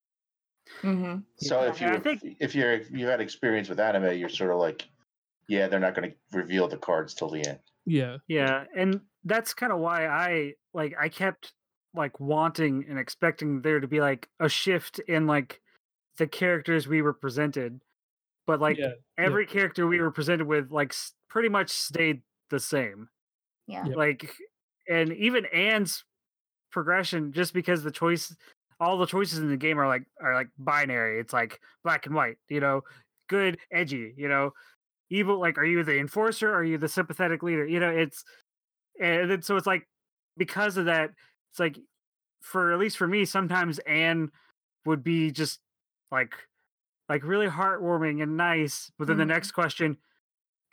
Mm-hmm. So Yeah, if you and I think- if you're if you had experience with anime, you're sort of like, yeah, they're not going to reveal the cards till the end. yeah, Yeah, and that's kind of why I like I kept like wanting and expecting there to be like a shift in like the characters we were presented, but like yeah, every character we were presented with like s- pretty much stayed the same. Yeah. Yep. Like, and even Anne's progression, just because the choice, all the choices in the game are like are like binary. It's like black and white. You know, good, edgy. You know, evil. Like, are you the enforcer? Or are you the sympathetic leader? You know, it's and then so it's like because of that, it's like for at least for me, sometimes Anne would be just like like really heartwarming and nice, but then the Mhm. next question,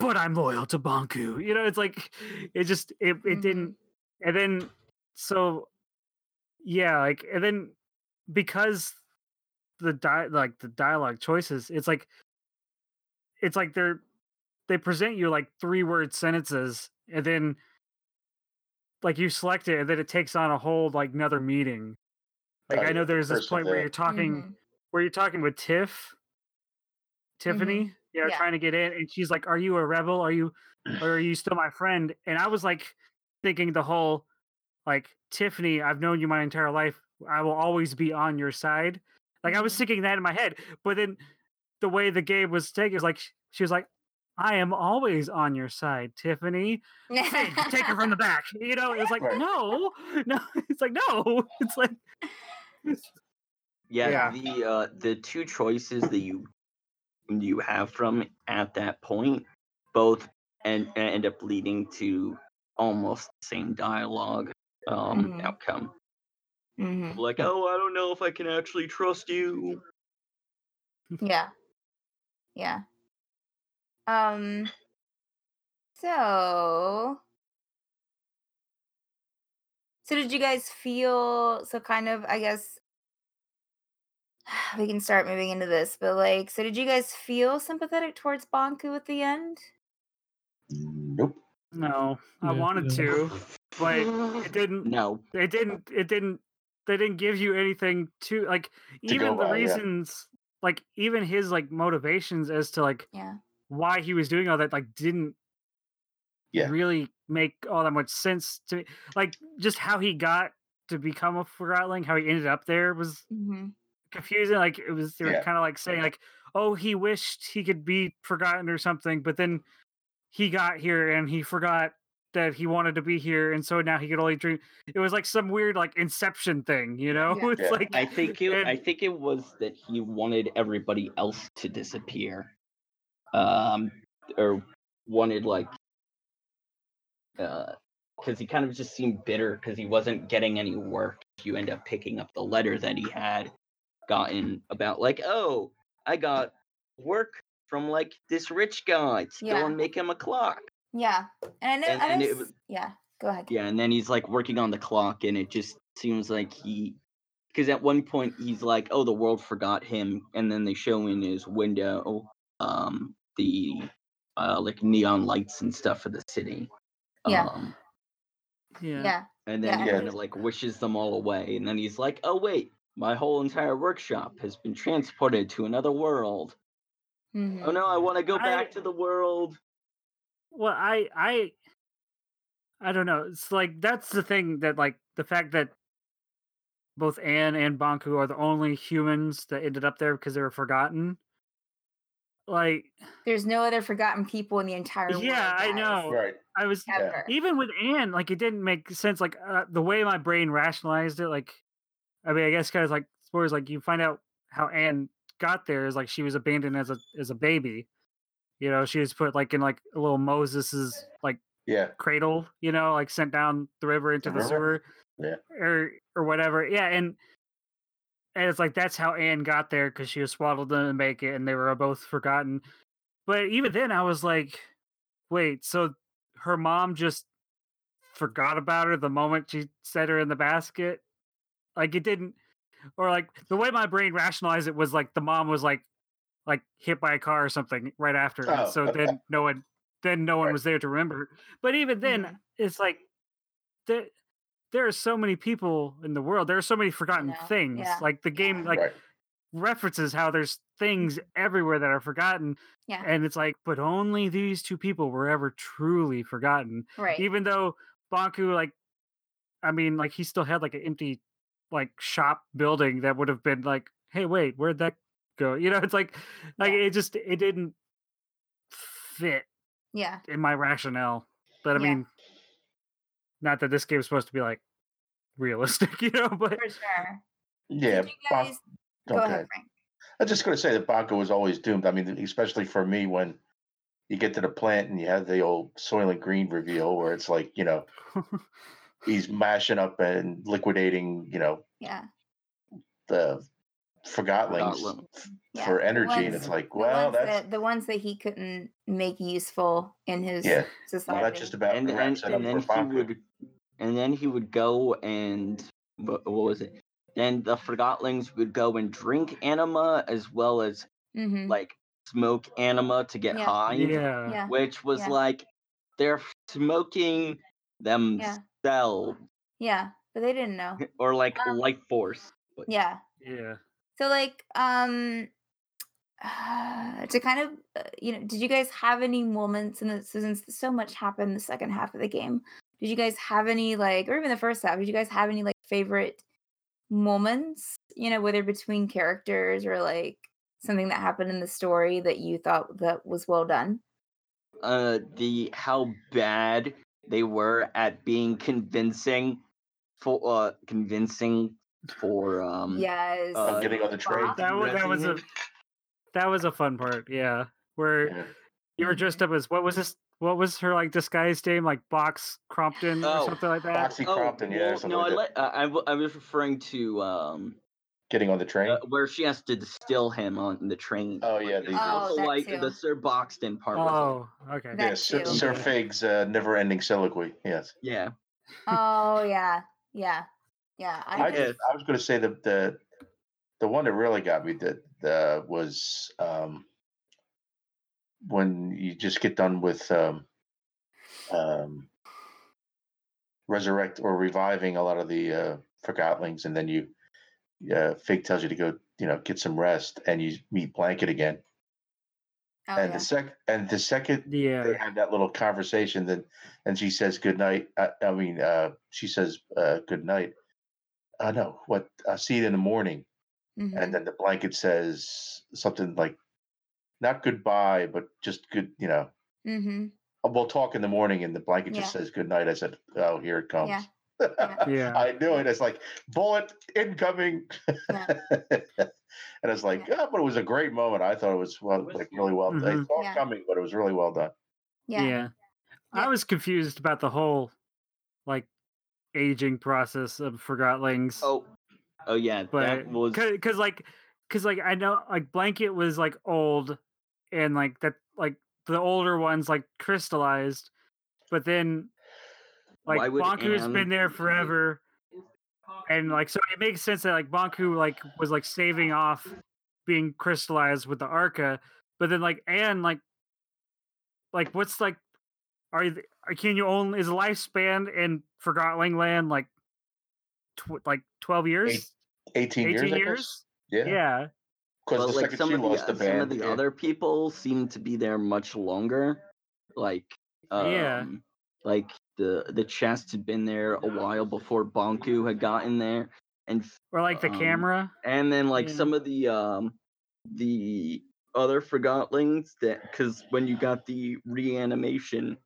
but I'm loyal to Banku. You know, it's like it just it it Mhm. didn't, and then so yeah, like and then because the di- like the dialogue choices, it's like it's like they're they present you like three word sentences, and then like you select it, and then it takes on a whole like another meaning. Like Oh, I know yeah, there's this curse of point where the you're talking Mhm. where you're talking with Tiff, Tiffany, Mhm. you know, Yeah. trying to get in, and she's like, "Are you a rebel? Are you, or are you still my friend?" And I was like, thinking the whole, like, Tiffany, I've known you my entire life. I will always be on your side. Like I was Mhm. thinking that in my head, but then the way the game was taken is like sh- she was like, "I am always on your side, Tiffany." Fig, take her from the back. You know, it's like Right. no, no. It's like no. It's like Yeah, yeah, the uh, the two choices that you you have from at that point both and end up leading to almost the same dialogue um, Mhm. outcome. Mhm. Like, oh, I don't know if I can actually trust you. Yeah. Yeah. Um. So. So did you guys feel so kind of? I guess we can start moving into this, but like, so did you guys feel sympathetic towards Banku at the end? Nope. no. I Yeah, wanted no. to, but it didn't. No. It didn't. It didn't. They didn't give you anything to like. To go Even the by, yeah. reasons, like even his like motivations as to like Yeah. why he was doing all that, like didn't Yeah. really make all that much sense to me. Like just how he got to become a Forgotling, how he ended up there was Mm-hmm. confusing. Like it was, they were Yeah. kind of like saying like, oh, he wished he could be forgotten or something, but then he got here and he forgot that he wanted to be here, and so now he could only dream. It was like some weird like Inception thing, you know? Yeah. It's Yeah. like I think it, and- I think it was that he wanted everybody else to disappear, um, or wanted like, because he kind of just seemed bitter because he wasn't getting any work. You end up picking up the letter that he had gotten about like, oh, I got work from like this rich guy to Yeah. go and make him a clock. Yeah. And I know. And I then know. it s- was- Yeah. Go ahead. Yeah, and then he's like working on the clock, and it just seems like he, because at one point he's like, "Oh, the world forgot him," and then they show in his window, um, the uh, like neon lights and stuff for the city. Yeah. Um, yeah. Yeah. and then Yeah, he and kind of like wishes them all away, and then he's like, "Oh wait, my whole entire workshop has been transported to another world. Mhm. Oh no, I want to go I- back to the world." Well, I I I don't know. It's like that's the thing that like the fact that both Anne and Banku are the only humans that ended up there because they were forgotten. Like, There's no other forgotten people in the entire world. yeah, I guys. know. Right. I was Yeah. Ever. even with Anne, like it didn't make sense. Like uh, the way my brain rationalized it, like I mean, I guess kind of like spoilers. Like you find out how Anne got there is like she was abandoned as a as a baby. You know, she was put like in like a little Moses's like Yeah. cradle. You know, like sent down the river into The the, river? sewer, Yeah. or or whatever. Yeah, and and it's like that's how Anne got there because she was swaddled in and make it, and they were both forgotten. But even then, I was like, wait, so her mom just forgot about her the moment she set her in the basket? Like it didn't, or like the way my brain rationalized it was like the mom was like like hit by a car or something right after, and Oh. so then no one then no one Right. was there to remember. But even then, Mhm. it's like there there are so many people in the world. There are so many forgotten know, things. yeah, Like the game, yeah. like Right. references how there's things everywhere that are forgotten. Yeah. And it's like, but only these two people were ever truly forgotten. Right. Even though Banku, like, I mean, like he still had like an empty, like shop building that would have been like, hey, wait, where'd that go? You know, it's like, like Yeah. it just it didn't fit Yeah. in my rationale. But I Yeah. mean, not that this game is supposed to be like realistic, you know, but For sure. Yeah. Did you Bon- guys go okay. ahead, Frank? I'm just going to say that Banco was always doomed. I mean, especially for me when you get to the plant and you have the old Soylent Green reveal where it's like, you know, he's mashing up and liquidating, you know, Yeah. the Forgotlings Forgotten. f- Yeah, for the energy, and ones- it's like, the well, ones that's that, the ones that he couldn't make useful in his yeah. Well, society. that just about And wraps and it up and then for he Baku. would, and then he would go and what, what was it? Then the Forgotlings would go and drink anima as well as hmm like smoke anima to get Yeah. high. Yeah. Yeah, Which was Yeah. like they're smoking Yeah. themselves yeah, but they didn't know. or like Um, life force. But Yeah. Yeah. So like um to kind of uh, you know, did you guys have any moments in the so since so much happened in the second half of the game? Did you guys have any like or even the first half, did you guys have any like favorite moments, you know, whether between characters or like something that happened in the story that you thought that was well done? uh the how bad they were at being convincing for uh convincing for um Yes. uh, I'm getting on the train. Bob? That was that was a Resident- that was a fun part. Yeah, where Yeah. you were dressed up as what was this? What was her like disguised name? Like Box Crompton or Oh, something like that. Foxy oh Crompton, yeah, well, something no, I, like let, that. uh, I w- I was referring to um Getting on the train. uh, where she has to distill him on the train. oh yeah, the, Oh, also that like too. the Sir Boxton part. was Oh, okay. That yeah, Sir, too. Sir Okay. Fig's uh, never-ending soliloquy. Yes. yeah. Oh yeah. Yeah. Yeah. I I just just, I was going to say the the the one that really got me that uh, was um, when you just get done with um, um, resurrect or reviving a lot of the uh, Forgotlings, and then you uh, Fig tells you to go, you know, get some rest, and you meet Blanket again. oh and yeah. the sec and the second they Yeah. have that little conversation, then and she says good night. I, I mean, uh, she says uh, good night. Uh, no, what? I'll see you in the morning. Mhm. And then the Blanket says something like, not goodbye, but just good. You know, Mhm. we'll talk in the morning. And the Blanket just Yeah. says good night. I said, oh, here it comes. Yeah. Yeah. I knew it. It's like bullet incoming. Yeah. And it's like, yeah, but it was a great moment. I thought it was well, like really well done. I Mhm. saw it Yeah. coming, but it was really well done. Yeah. Yeah. I Yeah. was confused about the whole like aging process of Forgotlings. Oh, oh yeah. but that was because like because like I know like Blanket was like old, and like that like the older ones like crystallized, but then like why would Banku's Anne been there forever, and like so it makes sense that like Banku like was like saving off being crystallized with the Arca, but then like Anne like like what's like are you can you only is the lifespan in Forgotling Land like tw- like twelve years, eighteen years, eighteen I guess. years? Yeah. Yeah. Because But the like second some she of the lost the uh, some of band. the yeah. other people seem to be there much longer. Like um, Yeah. like the the chest had been there a while before Bonku had gotten there, and f- Or like the um, camera. and then like Yeah. some of the um the other Forgotlings that because when you got the reanimation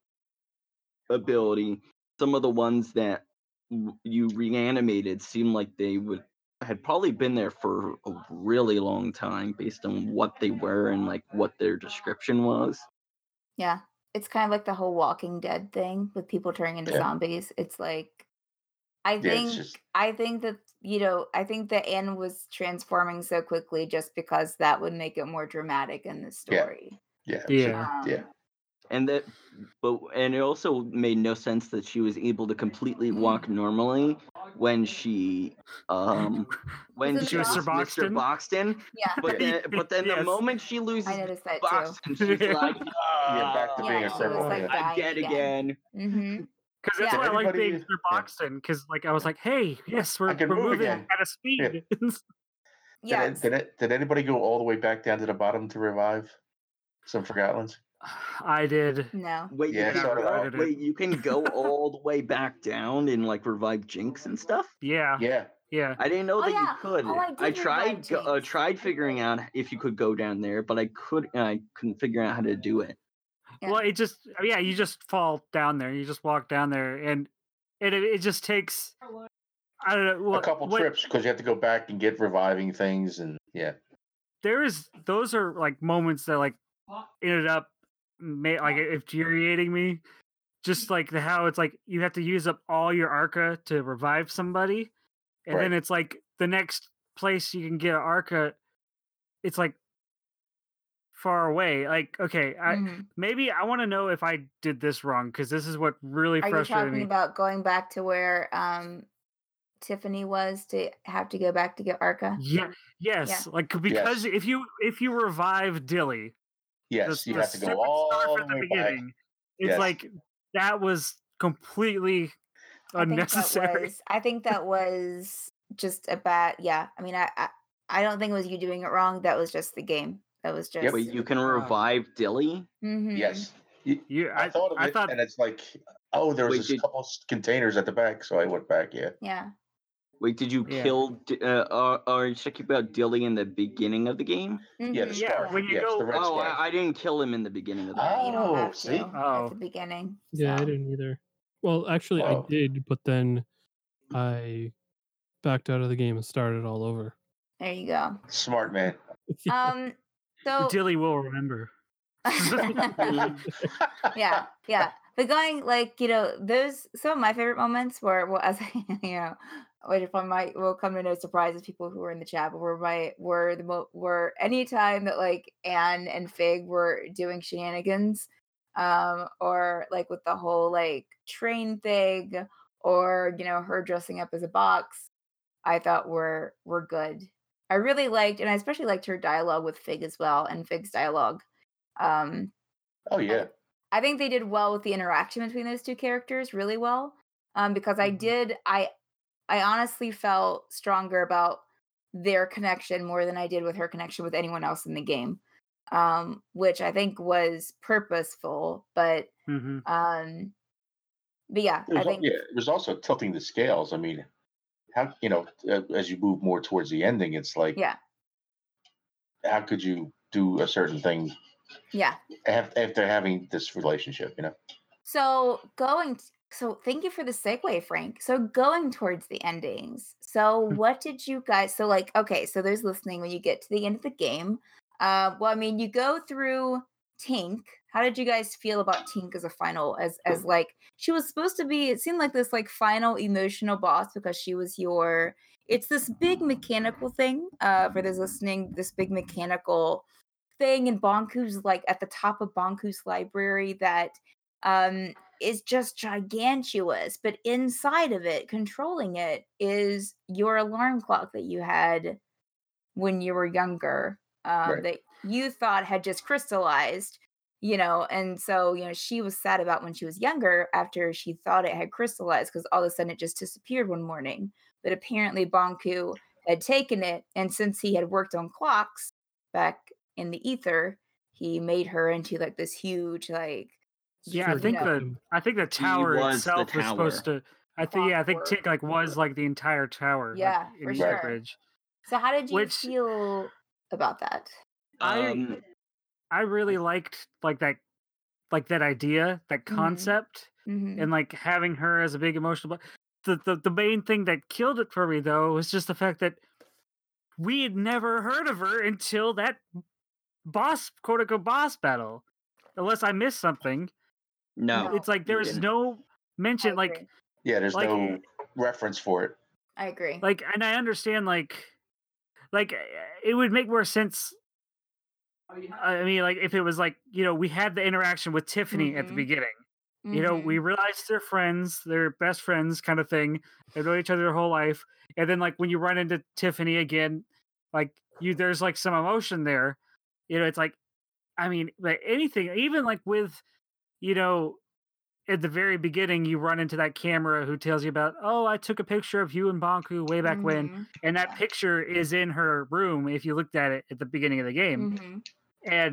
ability, some of the ones that w- you reanimated seemed like they would had probably been there for a really long time based on what they were and like what their description was. Yeah. It's kind of like the whole Walking Dead thing with people turning into Yeah. zombies. It's like I Yeah, it's think just I think that you know, I think that Anne was transforming so quickly just because that would make it more dramatic in the Yeah. story. yeah, Yeah. so- Um, yeah. And that but and it also made no sense that she was able to completely walk normally when she um when Was it she She was was Sir Mister Boxton? Boxton. Yeah, But then but then the Yes. moment she loses I noticed that too. Boxton, she's like, Yeah, back to being Yeah, a she was cripple. like yeah. I'm dying dead again. again. hmm Because that's Yeah. why I like being Anybody- Sir yeah. Boxton. Because like I was like, hey, yes, we're, can we're move moving again. at a speed. Did, Yes. it, did, it, did anybody go all the way back down to the bottom to revive some Forgotlings? I did. No. Wait, Yeah, you can so did I. go, wait, you can go all the way back down and like revive Jinx and stuff? Yeah. Yeah. Yeah. I didn't know Oh, that yeah. you could. Oh, I did tried revive go, uh, Jinx. tried figuring out if you could go down there, but I could I couldn't figure out how to do it. Yeah. Well, it just yeah, you just fall down there. You just walk down there, and it it, it just takes I don't know A what, couple what, trips because you have to go back and get reviving things. And yeah. there is those are like moments that like ended up ma- like infuriating me. Just like the how it's like you have to use up all your Arca to revive somebody, and Right. then it's like the next place you can get an Arca, it's like far away. Like, okay, I Mhm. maybe I want to know if I did this wrong because this is what really Are you frustrated talking me. about going back to where um Tiffany was to have to go back to get Arca? Yeah, yes, Yeah. like because Yes. if you if you revive Dilly, the Yes, you the have to go stupid all stuff the at the way back. beginning, it's Yes. like that was completely I think that unnecessary. was I think that was just a bad yeah. I mean I, I I don't think it was you doing it wrong. That was just the game. That was Yep. just Wait, you can Oh. revive Dilly? Mhm. Yes. You- You, I I, thought of I it, thought, and it's like, oh, there was Wait, this did- couple s- containers at the back, so I went back. Yeah. Yeah. Wait, did you Yeah. kill D- uh, or, or check about Dilly in the beginning of the game? Yeah, the Mhm. Yeah, scarf. when you yes, go- the red Oh, scarf. I, I didn't kill him in the beginning of the Yeah, game. you don't Oh, have to see? at Oh. the beginning. Yeah, I so. didn't either. Well, actually, I Oh. did, but then I backed out of the game and started all over. There you go. Smart man. Um so Dilly will remember. yeah, yeah. But going like, you know, those some of my favorite moments were well as you know, which if I might will come to no surprise as people who were in the chat, but were my were the mo were any time that like Anne and Fig were doing shenanigans, um, or like with the whole like train thing, or you know, her dressing up as a box, I thought were were good. I really liked, and I especially liked her dialogue with Fig as well, and Fig's dialogue. Um, Oh yeah. I think they did well with the interaction between those two characters, really well. Um, because I Mhm. did, I, I honestly felt stronger about their connection more than I did with her connection with anyone else in the game, um, which I think was purposeful. But, hmm um, but yeah, It was, I think yeah, it was also tilting the scales. I mean, how you know, uh, as you move more towards the ending, it's like, yeah, how could you do a certain thing yeah. af- after having this relationship? You know. So going, t- so thank you for the segue, Frank. So going towards the endings. So what did you guys? So like, okay, so there's listening when you get to the end of the game. Uh, well, I mean, you go through Tink. How did you guys feel about Tink as a final? As as like she was supposed to be. It seemed like this like final emotional boss because she was your. It's this big mechanical thing. Uh, for those listening, this big mechanical thing, and Bonku's like at the top of Bonku's library that um is just gigantuous, but inside of it controlling it is your alarm clock that you had when you were younger, um Right. that you thought had just crystallized, you know and so you know she was sad about when she was younger after she thought it had crystallized because all of a sudden it just disappeared one morning, but apparently Bonku had taken it, and since he had worked on clocks back in the ether, he made her into like this huge like Yeah, I Sure, think you know, the I think the tower was the itself was supposed to. I think yeah, I think clockwork. Tink like was like the entire tower. like, Yeah, in for East sure. Bridge. So how did you Which- feel about that? I- Um, I really liked like that, like that idea, that Mhm. concept, Mhm. and like having her as a big emotional. bu- The, the the main thing that killed it for me though was just the fact that we had never heard of her until that boss, quote unquote, boss battle. Unless I missed something, no. No. it's like there you was didn't. no I mention. Like agree. Yeah. There's Like, no reference for it. I agree. like and I understand like like uh, it would make more sense. I mean, like if it was like, you know, we had the interaction with Tiffany at the Mhm. beginning. You know, Mhm. we realized they're friends, they're best friends kind of thing. They know each other their whole life. And then like when you run into Tiffany again, like you there's like some emotion there. You know, it's like I mean, like anything, even like with, you know, at the very beginning, you run into that camera who tells you about, oh, I took a picture of you and Bonku way back when. Mhm. And that Yeah. picture is in her room if you looked at it at the beginning of the game. Mhm. And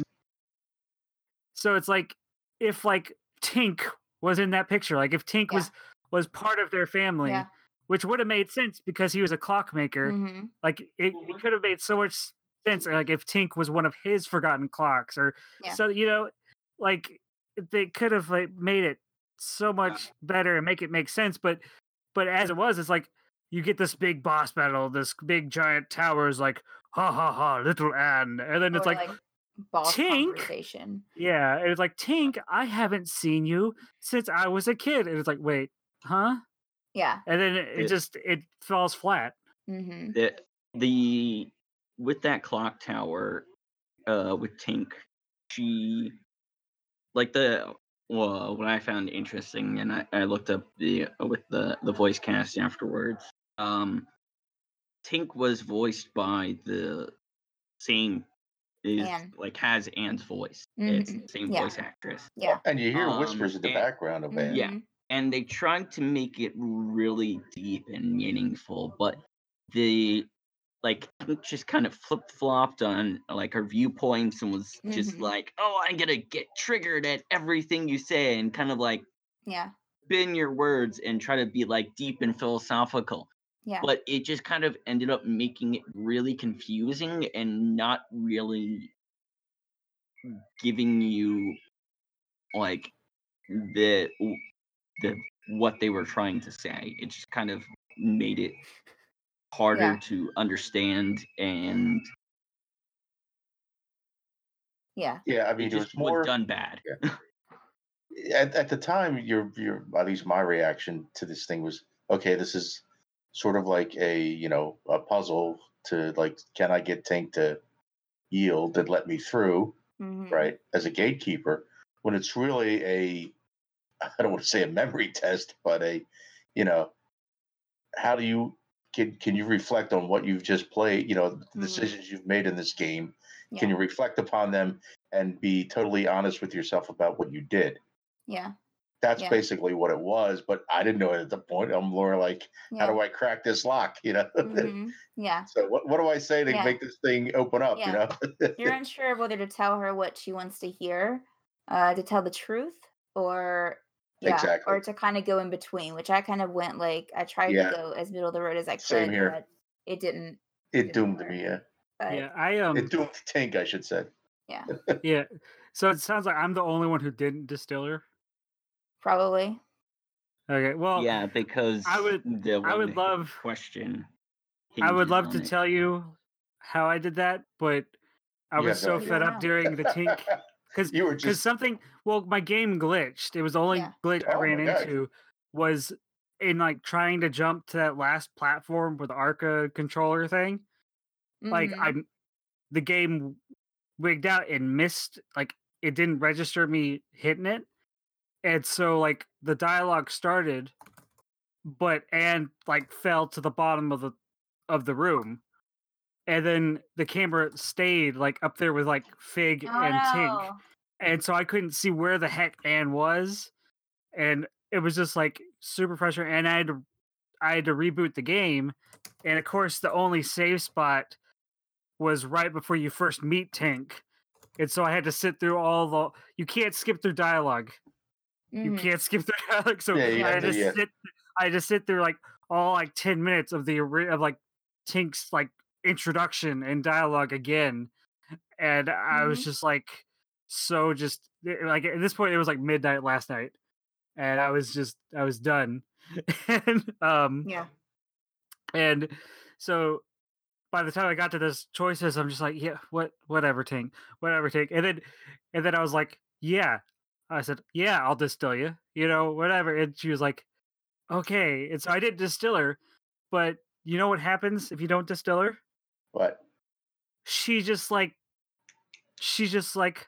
so it's like if like Tink was in that picture, like if Tink Yeah. was was part of their family, Yeah. which would have made sense because he was a clockmaker. Mhm. Like it, it could have made so much sense. Like if Tink was one of his forgotten clocks, or Yeah. so you know, like they could have like made it so much better and make it make sense. But but as it was, it's like you get this big boss battle, this big giant tower is like ha ha ha, little Anne, and then it's Or, like, like boss Tink? conversation. yeah, it was like Tink, I haven't seen you since I was a kid. And it's like, wait, huh? Yeah. And then it, it It- just it falls flat. Mhm. There, the with that clock tower, uh, with Tink, she like the well, what I found interesting, and I, I looked up the with the the voice cast afterwards. Um, Tink was voiced by the same is Anne. like has Anne's voice. It's Mhm. the same Yeah. voice actress. Yeah. And you hear Um, whispers in the and- background of Anne. Yeah. Mhm. And they tried to make it really deep and meaningful, but the like Tink just kind of flip flopped on like her viewpoints and was just Mhm. like, "Oh, I'm gonna get triggered at everything you say," and kind of like Yeah. spin your words and try to be like deep and philosophical. Yeah. But it just kind of ended up making it really confusing and not really giving you like the the what they were trying to say. It just kind of made it harder Yeah. to understand, and Yeah. Yeah, I it mean, it just was more was done bad. at, at the time. Your your at least my reaction to this thing was, okay, this is sort of like a you know a puzzle to like, can I get Tink to yield and let me through, Mhm. right, as a gatekeeper? When it's really a, I don't want to say a memory test, but a, you know, how do you can can you reflect on what you've just played? You know, the Mhm. decisions you've made in this game. Yeah. Can you reflect upon them and be totally honest with yourself about what you did? Yeah. That's Yeah. basically what it was. But I didn't know it at the point. I'm more like, how Yeah. do I crack this lock? You know. Mhm. Yeah. So what what do I say to Yeah. make this thing open up? You Yeah. know. You're unsure of whether to tell her what she wants to hear, uh, to tell the truth, or yeah, Exactly. or to kind of go in between. Which I kind of went like I tried Yeah. to go as middle of the road as I Same could, here. but it didn't. It didn't doomed work. me. Yeah. But Yeah, I um It doomed Tink, I should say. yeah, yeah. So it sounds like I'm the only one who didn't distill her. probably. Okay, well, Yeah, because I would the I would one love question I would hinges love on to it. tell you how I did that, but I You was have no so idea. fed I up don't know. during the Tink because You were because just something well my game glitched. It was the only Yeah. glitch I Oh ran my gosh. into was in like trying to jump to that last platform with the Arca controller thing. Like Mhm. I'm the game wigged out and missed like it didn't register me hitting it. And so like the dialogue started, but and like fell to the bottom of the of the room. And then the camera stayed like up there with like Fig Oh and Tink. no. And so I couldn't see where the heck Anne was. And it was just like super frustrating. And I had to I had to reboot the game. And of course the only save spot was right before you first meet Tink. And so I had to sit through all the you can't skip through dialogue. You Mhm. can't skip through dialogue. So Yeah, you I have had to. to Yeah. sit I had to sit through like all like ten minutes of the ori- of like Tink's like introduction and dialogue again. And I was Mhm. just like so just like at this point it was like midnight last night. And I was just I was done. and um Yeah. and so by the time I got to those choices, I'm just like, yeah, what, whatever, Tink, whatever, Tink. And then, and then I was like, yeah. I said, yeah, I'll distill you, you know, whatever. And she was like, okay. And so I did distill her, but you know what happens if you don't distill her? What? She just like, she's just like,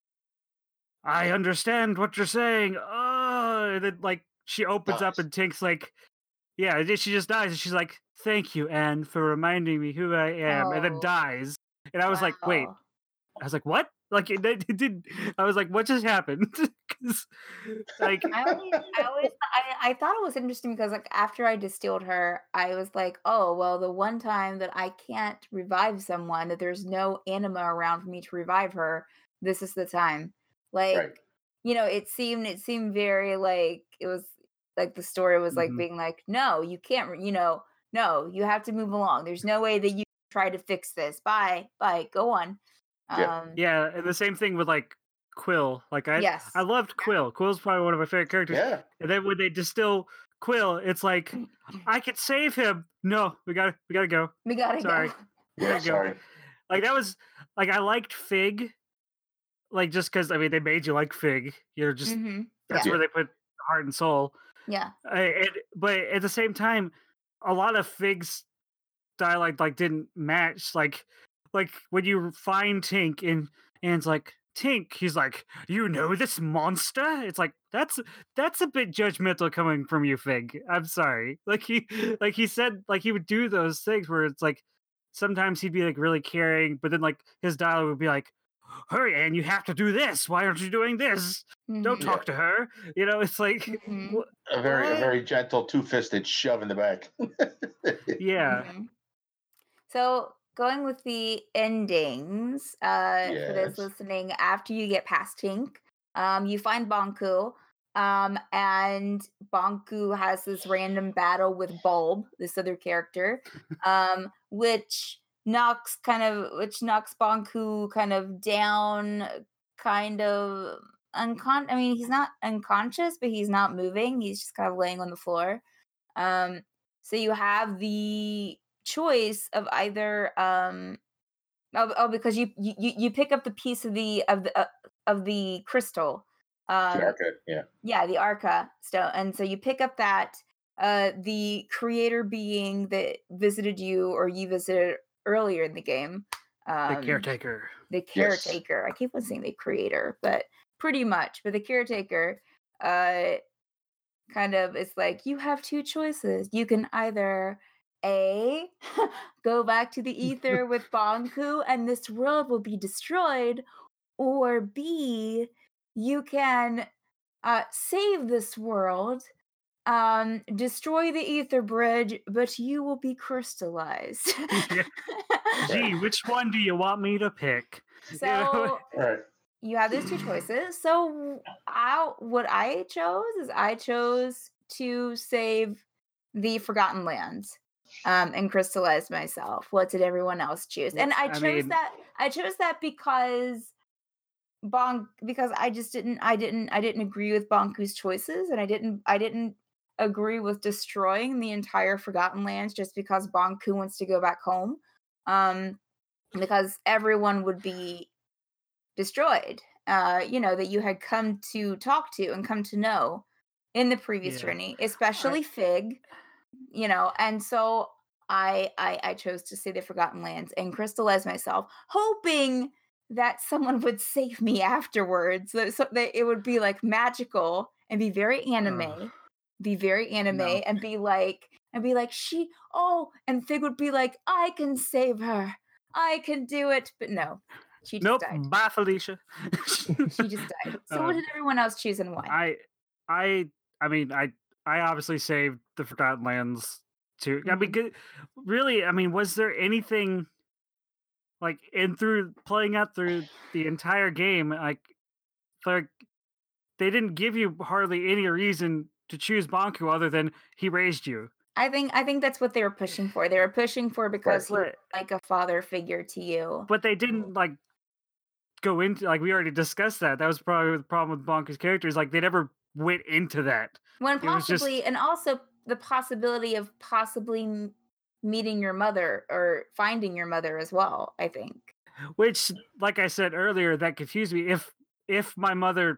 I understand what you're saying. Oh, and then like she opens up Dies. and Tink's like, yeah, and then she just dies, and she's like, "Thank you, Anne, for reminding me who I am," and then Oh. dies. And I was like, "Wait," Wow. I was like, "What?" Like it, it did. I was like, "What just happened?" 'Cause, like, I always, I always, I, I thought it was interesting because like after I distilled her, I was like, oh well, the one time that I can't revive someone, that there's no anima around for me to revive her, this is the time. Like, Right. you know, it seemed, it seemed very like it was like the story was like Mhm. being like, no, you can't, re- you know, no, you have to move along. There's no way that you try to fix this. Bye, bye, go on. Yeah. Um, yeah, and the same thing with like Quill. Like I, yes, I loved Quill. Quill's probably one of my favorite characters. Yeah. And then when they distill Quill, it's like, I could save him. No, we got, to we got to go. we gotta Sorry. go. There Yeah. you go. Sorry. Like that was like I liked Fig, like just because I mean they made you like Fig. You're just hmm that's Yeah, where they put heart and soul. yeah, Uh, and, but at the same time, a lot of Fig's dialogue like didn't match. Like, like when you find Tink and and it's like Tink, he's like, you know this monster. It's like that's that's a bit judgmental coming from you, Fig. I'm sorry. Like he like he said like he would do those things where it's like sometimes he'd be like really caring, but then like his dialogue would be like, hurry, Anne, you have to do this. Why aren't you doing this? Don't Mhm. talk to her. You know, it's like, Mhm. wh- A very, a what? very gentle two-fisted shove in the back. Yeah. Mhm. So going with the endings, uh, for those Yes. listening, after you get past Tink, um, you find Bonku, um, and Bonku has this random battle with Bulb, this other character, um, which knocks kind of which knocks Bonku kind of down, kind of uncon. I mean, he's not unconscious, but he's not moving. He's just kind of laying on the floor. Um, so you have the choice of either um oh, oh because you, you you you pick up the piece of the of the uh, of the crystal, The um Arca, yeah. yeah, the Arca stone, and so you pick up that, uh the creator being that visited you or you visited earlier in the game, The um caretaker. the Yes. caretaker. I keep on saying the creator, but pretty much. But the caretaker, uh, kind of is like you have two choices. You can either A, go back to the ether with Bonku and this world will be destroyed, or B, you can uh, save this world, um, destroy the ether bridge, but you will be crystallized. Yeah. Gee, which one do you want me to pick? You know? So All right. you have those two choices. So I, what I chose is I chose to save the Forgotten Lands, um, and crystallize myself. What did everyone else choose? Well, And I I chose mean- that. I chose that because Bonk because I just didn't. I didn't. I didn't agree with Bonku's choices, and I didn't. I didn't agree with destroying the entire Forgotten Lands just because Bonku wants to go back home. Um, because everyone would be destroyed, uh you know, that you had come to talk to and come to know in the previous Yeah. journey, especially Fig, you know. And so I, I i chose to say the Forgotten Lands and crystallize myself, hoping that someone would save me afterwards, so, so that it would be like magical and be very anime, Ugh. be very anime No. and be like and be like she oh and Fig would be like, I can save her, I can do it, but no, she just Nope. died. Bye, Felicia. She just died. So what Um, did everyone else choose and why? I, I, I mean, I, I obviously saved the Forgotten Lands too. I mean, Mhm. good- really, I mean, was there anything like in through playing out through the entire game, like, like they didn't give you hardly any reason to choose Bonku other than he raised you. I think I think that's what they were pushing for. They were pushing for because he was But like a father figure to you. but they didn't like go into like we already discussed that. That was probably the problem with Bonku's character is like they never went into that. When It was just- possibly, and also the possibility of possibly m- meeting your mother or finding your mother as well, I think. Which, like I said earlier, that confused me. If if my mother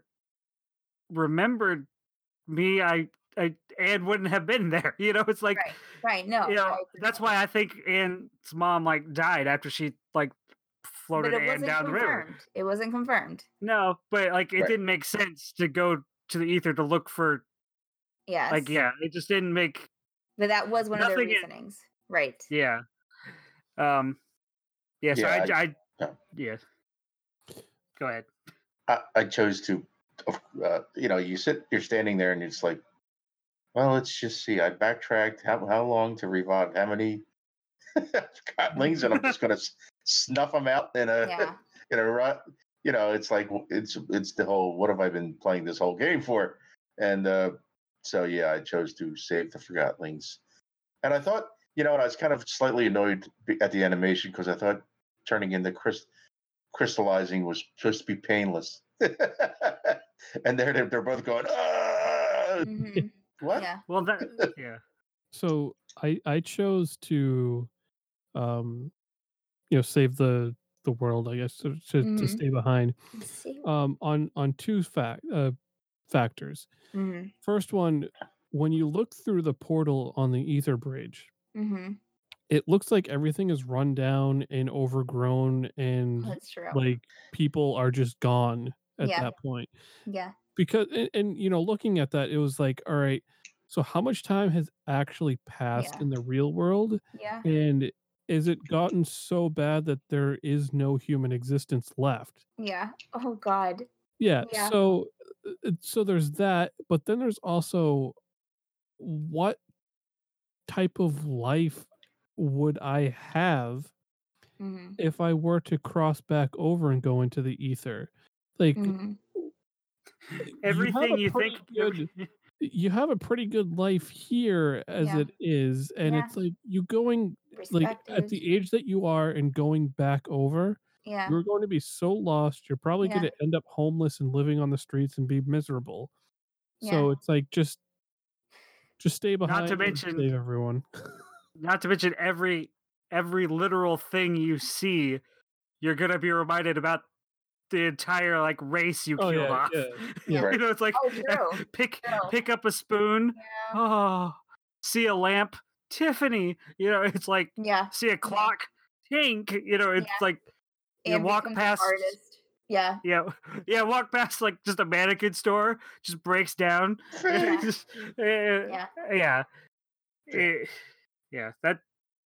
remembered me, I I Anne wouldn't have been there. You know, it's like Right. Right. No. you know, I agree. that's why I think Anne's mom like died after she like But floated it Anne wasn't down the river. confirmed. It wasn't confirmed. No, but like it Right. didn't make sense to go to the ether to look for Yes. like yeah, it just didn't make But that was one of their Nothing in- reasonings. Right. yeah. Um yeah, so Yeah, I, I, yeah. yeah. Go ahead. I, I chose to, uh, you know, you sit, you're standing there, and it's like, well, let's just see. I backtracked how how long to revive how many Forgottenlings, and I'm just going to snuff them out in a Yeah. in a rut. You know, it's like it's it's the whole what have I been playing this whole game for? And uh, so yeah, I chose to save the Forgottenlings, and I thought, you know, and I was kind of slightly annoyed at the animation because I thought turning into Chris. crystallizing was supposed to be painless. And they're, they're both going, ah! Mhm. What? Yeah. Well that yeah. So I I chose to, um, you know, save the the world. I guess to to, to Mhm. stay behind. Let's see. Um, on on two fact uh, factors. Mhm. First one, when you look through the portal on the ether bridge, Mhm. it looks like everything is run down and overgrown, and That's true. like people are just gone at Yeah. that point. Yeah. Because and, and you know, looking at that, it was like, all right, so how much time has actually passed Yeah. in the real world? Yeah. And is it gotten so bad that there is no human existence left? Yeah. Oh God. Yeah, Yeah. so uh, so there's that, but then there's also what type of life would I have hmm if I were to cross back over and go into the ether? Like hmm you have Everything a you pretty think. good you have a pretty good life here as Yeah. it is, and Yeah. it's like you going like at Perspectives. the age that you are and going back over, Yeah. you're going to be so lost, you're probably Yeah. going to end up homeless and living on the streets and be miserable. Yeah. So it's like just just stay Not behind to and mention, save everyone. not to mention every every literal thing you see, you're gonna be reminded about the entire like race you Oh killed yeah, off. yeah, Yeah. Right. You know, it's like Oh, true. pick True. pick up a spoon. Yeah. Oh, see a lamp, Tiffany. You know, it's like Yeah. see a clock, Tink. You know, it's Yeah. like you And walk becomes past. an artist. Yeah. Yeah, yeah, walk past like just a mannequin store, just breaks down. Yeah. Just, uh, Yeah. yeah, eh, yeah. That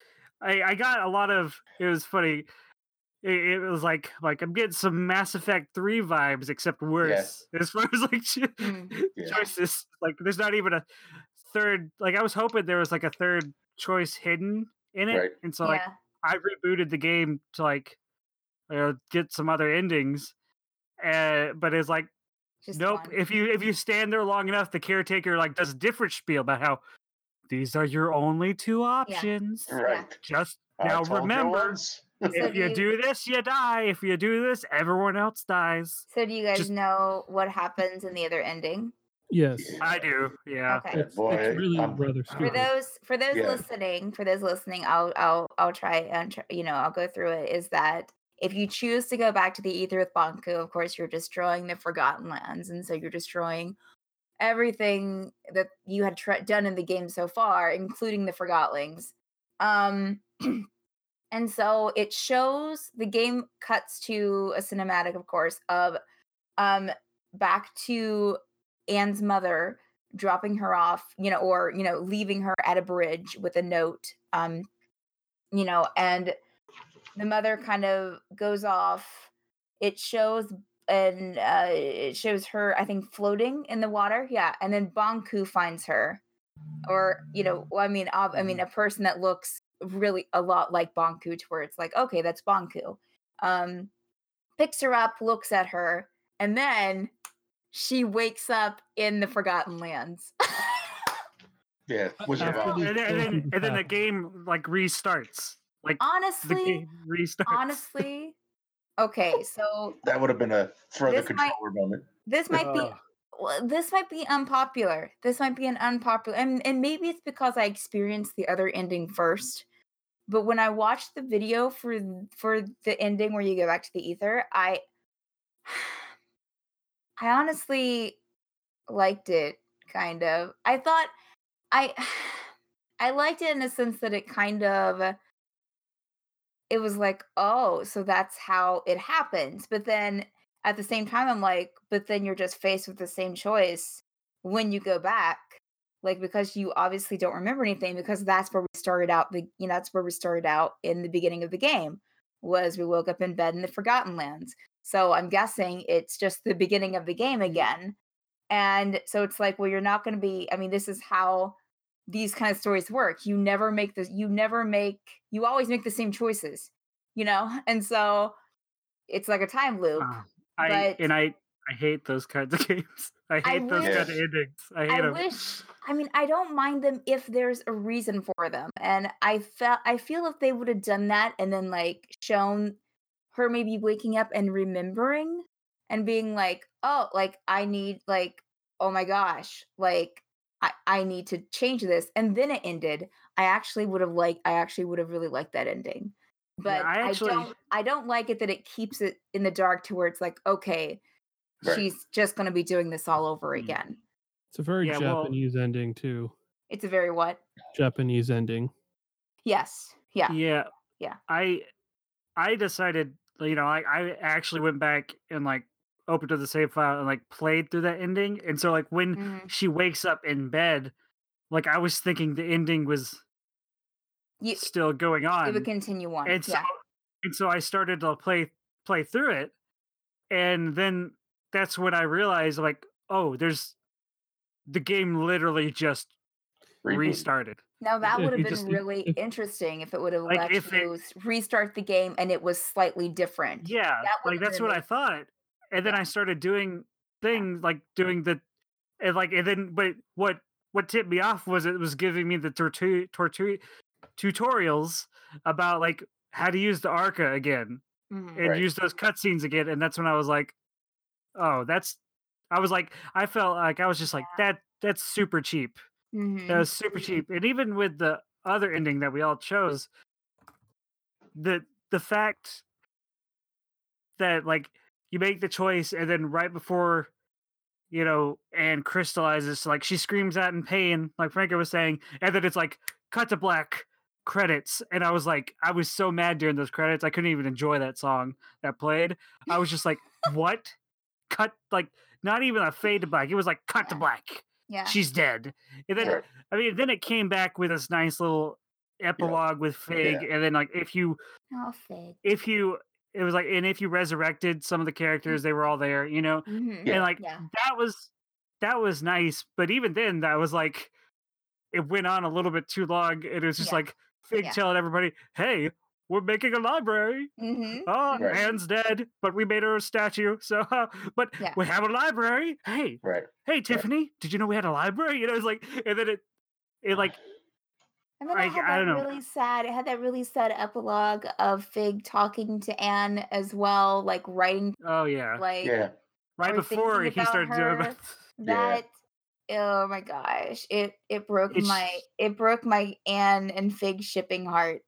I I got a lot of. It was funny. It, it was like like I'm getting some Mass Effect three vibes, except worse as far as like cho- Mm. Yeah. choices. Like there's not even a third. Like I was hoping there was like a third choice hidden in it, Right. and so like Yeah. I rebooted the game to like you know, get some other endings. Uh, but it's like Just nope. one. If you if you stand there long enough, the caretaker like does a different spiel about how these are your only two options. Right. Just I now told you remember, once. So if do you you do this, you die. If you do this, everyone else dies. so do you guys Just know what happens in the other ending? yes. I do. Yeah. Okay. It's, boy, it's really I'm- rather For stupid. those for those Yeah. listening, for those listening, I'll I'll I'll try and tr- you know I'll go through it. Is that if you choose to go back to the ether with Banku, of course you're destroying the Forgotten Lands, and so you're destroying everything that you had tr- done in the game so far, including the Forgotlings. Um, and so it shows the game cuts to a cinematic, of course, of um back to Anne's mother dropping her off, you know, or you know, leaving her at a bridge with a note, um, you know, and the mother kind of goes off. It shows and uh, it shows her, I think, floating in the water. Yeah, and then Banku finds her, or you know, well, I mean, ob- I mean, a person that looks really a lot like Banku, to where it's like, okay, that's Banku. Um, picks her up, looks at her, and then she wakes up in the Forgotten Lands. Yeah. Wizard of After Oz. these And then, and then, things and then the happen. game like restarts. Like the honestly, game restarts. honestly, okay, so That would have been a further This might- controller moment. this might be Ugh. well, this might be unpopular. This might be an unpopular, and, and maybe it's because I experienced the other ending first. But when I watched the video for for the ending where you go back to the ether, I I honestly liked it kind of. I thought I I liked it in the sense that it kind of it was like, oh, so that's how it happens. But then at the same time, I'm like, but then you're just faced with the same choice when you go back. Like, because you obviously don't remember anything, because that's where we started out the you know, that's where we started out in the beginning of the game, was we woke up in bed in the Forgotten Lands. So I'm guessing it's just the beginning of the game again. And so it's like, well, you're not gonna be, I mean, this is how these kind of stories work. You never make this, you never make, you always make the same choices, you know? And so it's like a time loop. Uh, I But- and I I hate those kinds of games. I I hate those wish- kind of endings. I hate I them. wish, I mean, I don't mind them if there's a reason for them. And I felt, I feel if they would have done that and then like shown her maybe waking up and remembering and being like, oh, like I need, like, oh my gosh, like I, I need to change this. And then it ended. I actually would have liked, I actually would have really liked that ending. But I I, actually- don't, I don't like it that it keeps it in the dark to where it's like, okay, Right. she's just going to be doing this all over Mm. again. It's a very Yeah, well- Japanese ending too. It's a very what? Japanese ending. Yes. Yeah. Yeah. Yeah. I I decided, you know, I I actually went back and like opened up the save file and like played through that ending. And so like when Mhm. she wakes up in bed, like I was thinking the ending was You, still going it would on. continue on. And so Yeah. and so I started to play play through it. And then that's when I realized like, oh, there's the game literally just Rebooted. restarted. Now that If would have you been just- really if- interesting if it would have Like, let if it- you s- restart the game and it was slightly different. Yeah, That would like have that's been what I amazing. thought. And then Yeah. I started doing things like doing the and like and then but what what tipped me off was it was giving me the tortu- tortu- tutorials about like how to use the Arca again Mhm. and Right. use those cutscenes again. And that's when I was like, oh, that's I was like, I felt like I was just like that that's super cheap. That Mhm. was super cheap. And even with the other ending that we all chose, the the fact that like you make the choice and then right before you know and crystallizes like she screams out in pain like Franco was saying, and then it's like cut to black credits, and I was like I was so mad during those credits I couldn't even enjoy that song that played. I was just like what cut like not even a fade to black, it was like cut to Yeah. black, Yeah. she's dead. And then Right. I mean then it came back with this nice little epilogue with Fig, and then like if you Oh, Fig. if you it was like and if you resurrected some of the characters they were all there, you know. Mhm. Yeah. And like Yeah. that was that was nice, but even then that was like it went on a little bit too long, and it was just Yeah. like Fig Yeah. telling everybody, hey, we're making a library. Mhm. Oh, Right. Anne's dead, but we made her a statue. So, uh, but Yeah. we have a library. Hey, Right. hey, Tiffany, did you know we had a library? You know, it's like, and then it, it like, And then I- it had I that don't know. really sad. It had that really sad epilogue of Fig talking to Anne as well, like writing, oh yeah, like Yeah. right or before thinking he about started doing her. it. that. Oh my gosh! It it broke It's- my it broke my Anne and Fig shipping heart.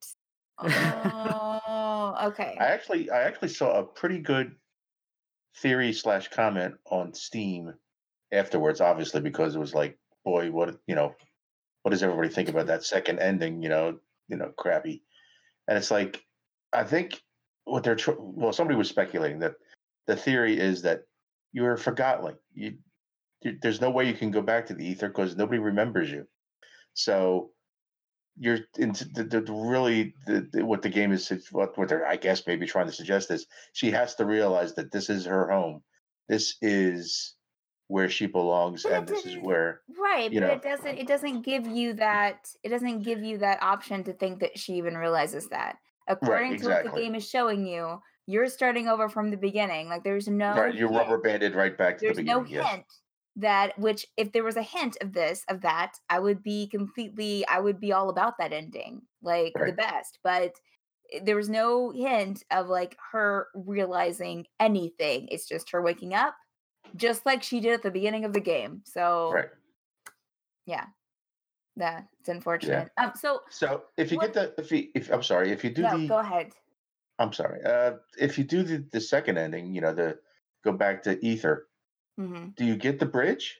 Oh, okay. I actually I actually saw a pretty good theory slash comment on Steam afterwards, obviously, because it was like, boy, what you know, what does everybody think about that second ending? You know, you know, crappy. And it's like, I think what they're tr- well, somebody was speculating that the theory is that you were forgotten. You, you there's no way you can go back to the ether because nobody remembers you. So you're into the, the, the really the, the, what the game is what what they're I guess maybe trying to suggest is she has to realize that this is her home. This is where she belongs, But and it this is didn't- where Right, you but know. it doesn't it doesn't give you that it doesn't give you that option to think that she even realizes that. According to what the exactly. game is showing you, you're starting over from the beginning. Like there's no right, you're hint- rubber banded right back to there's the no beginning. Yes. hint that which if there was a hint of this of that, I would be completely I would be all about that ending. Like the Right. best. But i- there was no hint of like her realizing anything. It's just her waking up just like she did at the beginning of the game. So Right. yeah. Yeah, it's unfortunate. Um so So if you What- get the if you if I'm sorry if you do no, the go ahead. I'm sorry uh if you do the the second ending, you know, the go back to ether, Hmm. do you get the bridge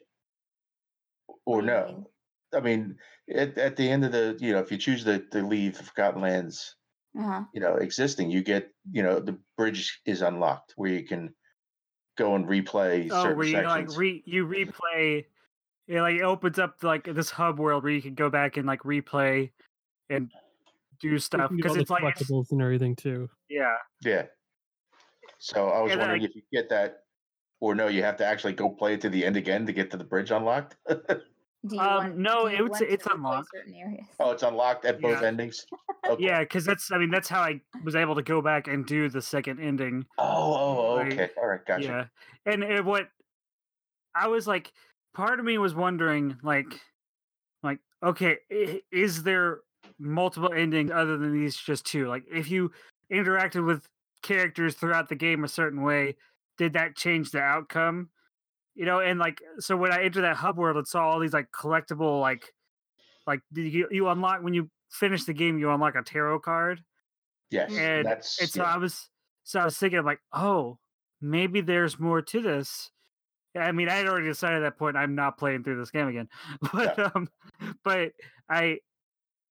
or What do you no? mean? I mean, at, at the end of the, you know, if you choose to, to leave the Forgotten Lands, Uh-huh. you know, existing, you get, you know, the bridge is unlocked where you can go and replay Oh, certain where you like sections. re you replay. It like opens up like this hub world where you can go back and like replay and do You stuff can get because all the it's like it's, collectibles and everything too. yeah. Yeah. So I was And then, wondering like- if you get that, or no, you have to actually go play it to the end again to get to the bridge unlocked. Do you Um, want no, do you it would want say to it's replay unlocked. certain areas? Oh, it's unlocked at both Yeah. endings. Okay. Yeah, because that's I mean that's how I was able to go back and do the second ending. Oh, oh, Like, okay. All right, gotcha. Yeah, and it, what I was like, part of me was wondering, like, like okay, i- is there multiple endings other than these just two? Like, if you interacted with characters throughout the game a certain way, did that change the outcome? You know, and like, so when I entered that hub world and saw all these like collectible, like, like did you you unlock when you finish the game, you unlock a tarot card. Yes, And, that's and so yeah. I was so I was thinking I'm like, oh, maybe there's more to this. I mean, I had already decided at that point I'm not playing through this game again. But um but I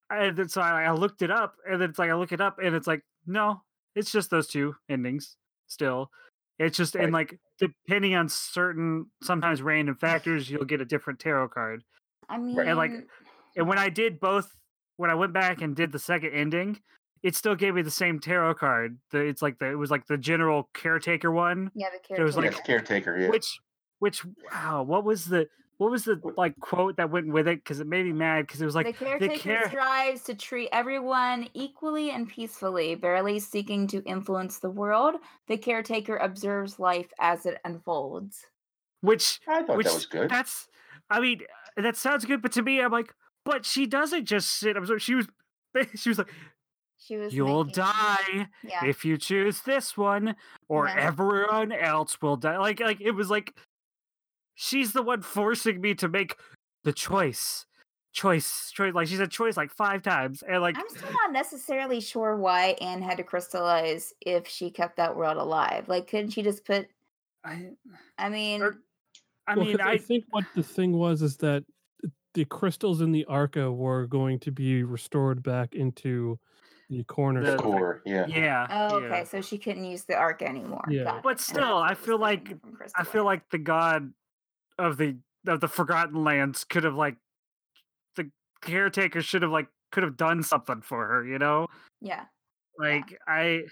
and then, so I, I looked it up, and then it's like I look it up, and it's like no, it's just those two endings. Still, it's just and Right. like depending on certain sometimes random factors, you'll get a different tarot card. I mean, Right. And like, and when I did both, when I went back and did the second ending, it still gave me the same tarot card. The, it's like the it was like the general caretaker one, yeah, the so it was character. like Yes, caretaker. Yeah. which which wow, what was the what was the like quote that went with it? Because it made me mad because it was The like the caretaker care. strives to treat everyone equally and peacefully, barely seeking to influence the world. The caretaker observes life as it unfolds. Which I thought which that was good. that's I mean that sounds good, but to me I'm like, but she doesn't just sit observe. She was she was like, She was you'll making, die yeah, if you choose this one, or Yeah. everyone else will die. Like like it was like she's the one forcing me to make the choice. Choice, choice. Like she said choice like five times. And like I'm still not necessarily sure why Anne had to crystallize if she kept that world alive. Like, couldn't she just put? I I mean, Or- I Well, mean 'cause I I think what the thing was is that the crystals in the Arca were going to be restored back into the corner. The- The core. Yeah. yeah. oh, okay, yeah. so she couldn't use the arc anymore. Yeah. Got But it. And still, that's I what was feel keeping like- her from I feel crystallizing. like the god of the of the Forgotten Lands could have like the caretaker should have like could have done something for her, you know? yeah, Like I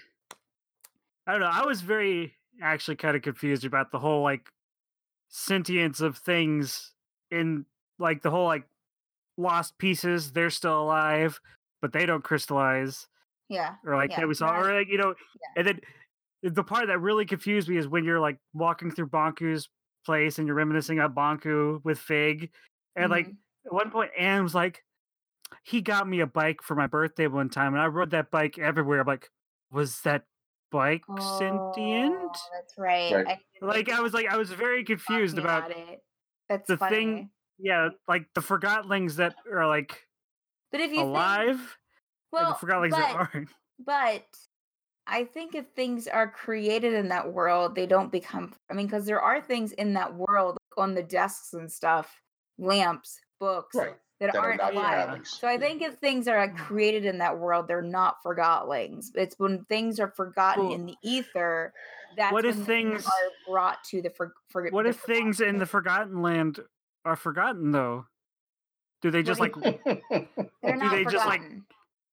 I don't know, I was very actually kind of confused about the whole like sentience of things in like the whole like lost pieces, they're still alive, but they don't crystallize. yeah, Or like yeah. that we saw, no, or like, you know, Yeah. and then the part that really confused me is when you're like walking through Bonku's place and you're reminiscing about Bonku with Fig, and like mhm. at one point Anne was like, "He got me a bike for my birthday one time, and I rode that bike everywhere." I'm like, was that bike sentient? Oh, that's right. Right. I didn't Like think I was like, I was very confused about it. That's the funny. thing. Yeah, like the Forgotlings that are like But if you think, alive, well, and the Forgotlings that but aren't. but I think if things are created in that world, they don't become. I mean, because there are things in that world like on the desks and stuff, lamps, books Right. that, That are aren't not alive. Forgotlings. So I think if things are like, created in that world, they're not forgotlings. It's when things are forgotten Well, in the ether. That's what if when things- are brought to the for, for What the if things in the Forgotten Land are forgotten though? Do they just What like? They're do not they just, like, forgotten.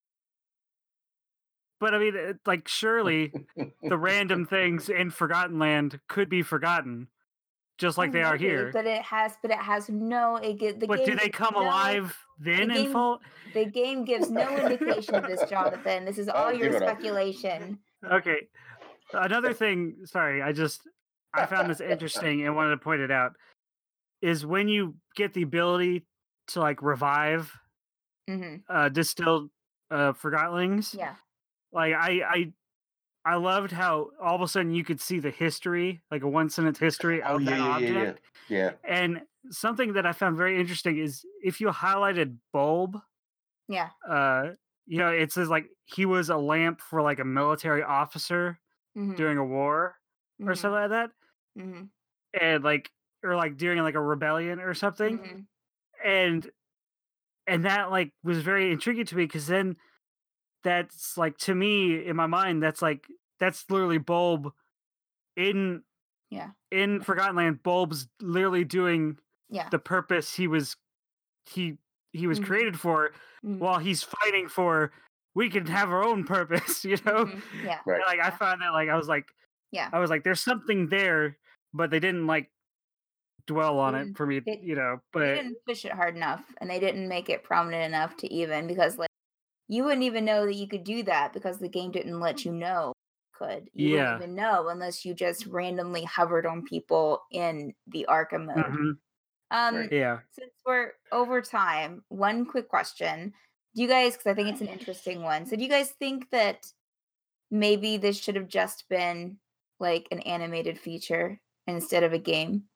But I mean, it- like surely the random things in Forgotten Land could be forgotten, just like Oh, they are maybe, here. But it has, but it has no. It get the But game. do they gives come no- alive then in game- full? The game gives no indication of this, Jonathan. This is all Oh, your give it up. speculation. Okay. Another thing. Sorry, I just I found this interesting and wanted to point it out. Is when you get the ability to like revive hmm uh, distilled uh, Forgotlings. Yeah. Like I I I loved how all of a sudden you could see the history, like a one sentence history Oh of yeah, that yeah, yeah, object. yeah, yeah. And something that I found very interesting is if you highlighted bulb, Yeah. uh, you know, it says like he was a lamp for like a military officer hmm during a war or Mhm. something like that. hmm And like or like during like a rebellion or something. hmm And and that like was very intriguing to me because then that's like to me in my mind that's like that's literally bulb in Yeah. in Forgotten Land. Bulb's literally doing Yeah. the purpose he was he he was Mhm. created for Mhm. while he's fighting for we can have our own purpose, you know. Mhm. Yeah. Right. And, like I Yeah. found that like I was like Yeah. I was like there's something there, but they didn't like dwell on They it for me, they- you know. They But didn't push it hard enough, and they didn't make it prominent enough to even because like you wouldn't even know that you could do that because the game didn't let you know you could. You Yeah. wouldn't even know unless you just randomly hovered on people in the Arkham mode. mhm, Um, Right. yeah. since we're over time, one quick question. Do you guys, because I think it's an interesting one. So do you guys think that maybe this should have just been like an animated feature instead of a game?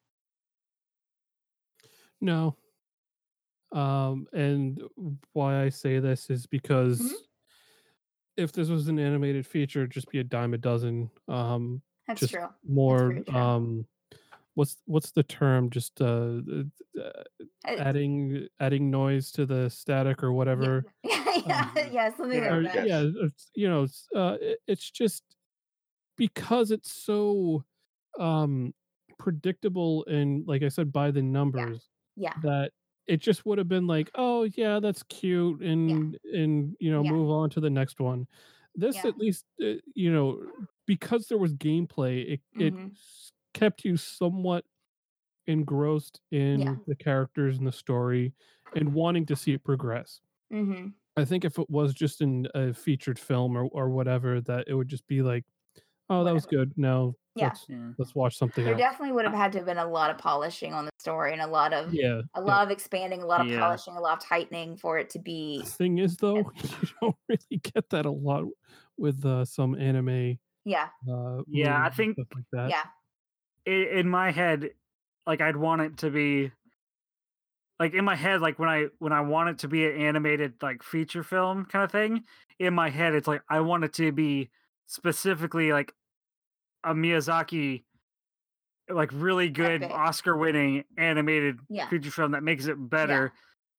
No. Um, and why I say this is because Mhm. if this was an animated feature, it'd just be a dime a dozen. Um, That's just true. more. very true. Um, what's what's the term? Just uh, uh, Uh, adding adding noise to the static or whatever. Yeah, yeah, Um, yeah, something Yeah. or like that. yeah, Yes. it's, you know, it's uh, it- it's just because it's so um predictable and like I said by the numbers Yeah, that it just would have been like, oh yeah, that's cute, and and you know Yeah. move on to the next one. This Yeah. at least uh, you know because there was gameplay, it it Mhm. s- kept you somewhat engrossed in Yeah. the characters and the story and wanting to see it progress. Mm-hmm. I think if it was just in a featured film or, or whatever, that it would just be like, oh, that was Whatever. good. Now Yeah. let's Yeah. let's watch something There else. definitely would have had to have been a lot of polishing on the story and a lot of Yeah. a yeah. lot of expanding, a lot of Yeah. polishing, a lot of tightening for it to The be thing is, though, you don't really get that a lot with uh, some anime yeah, uh, Yeah, I movies and think stuff like that. yeah, i- in my head, like I'd want it to be like in my head, like when I when I want it to be an animated like feature film kind of thing. In my head, it's like I want it to be specifically like a Miyazaki, like really good Epic. Oscar-winning animated Yeah. feature film that makes it better.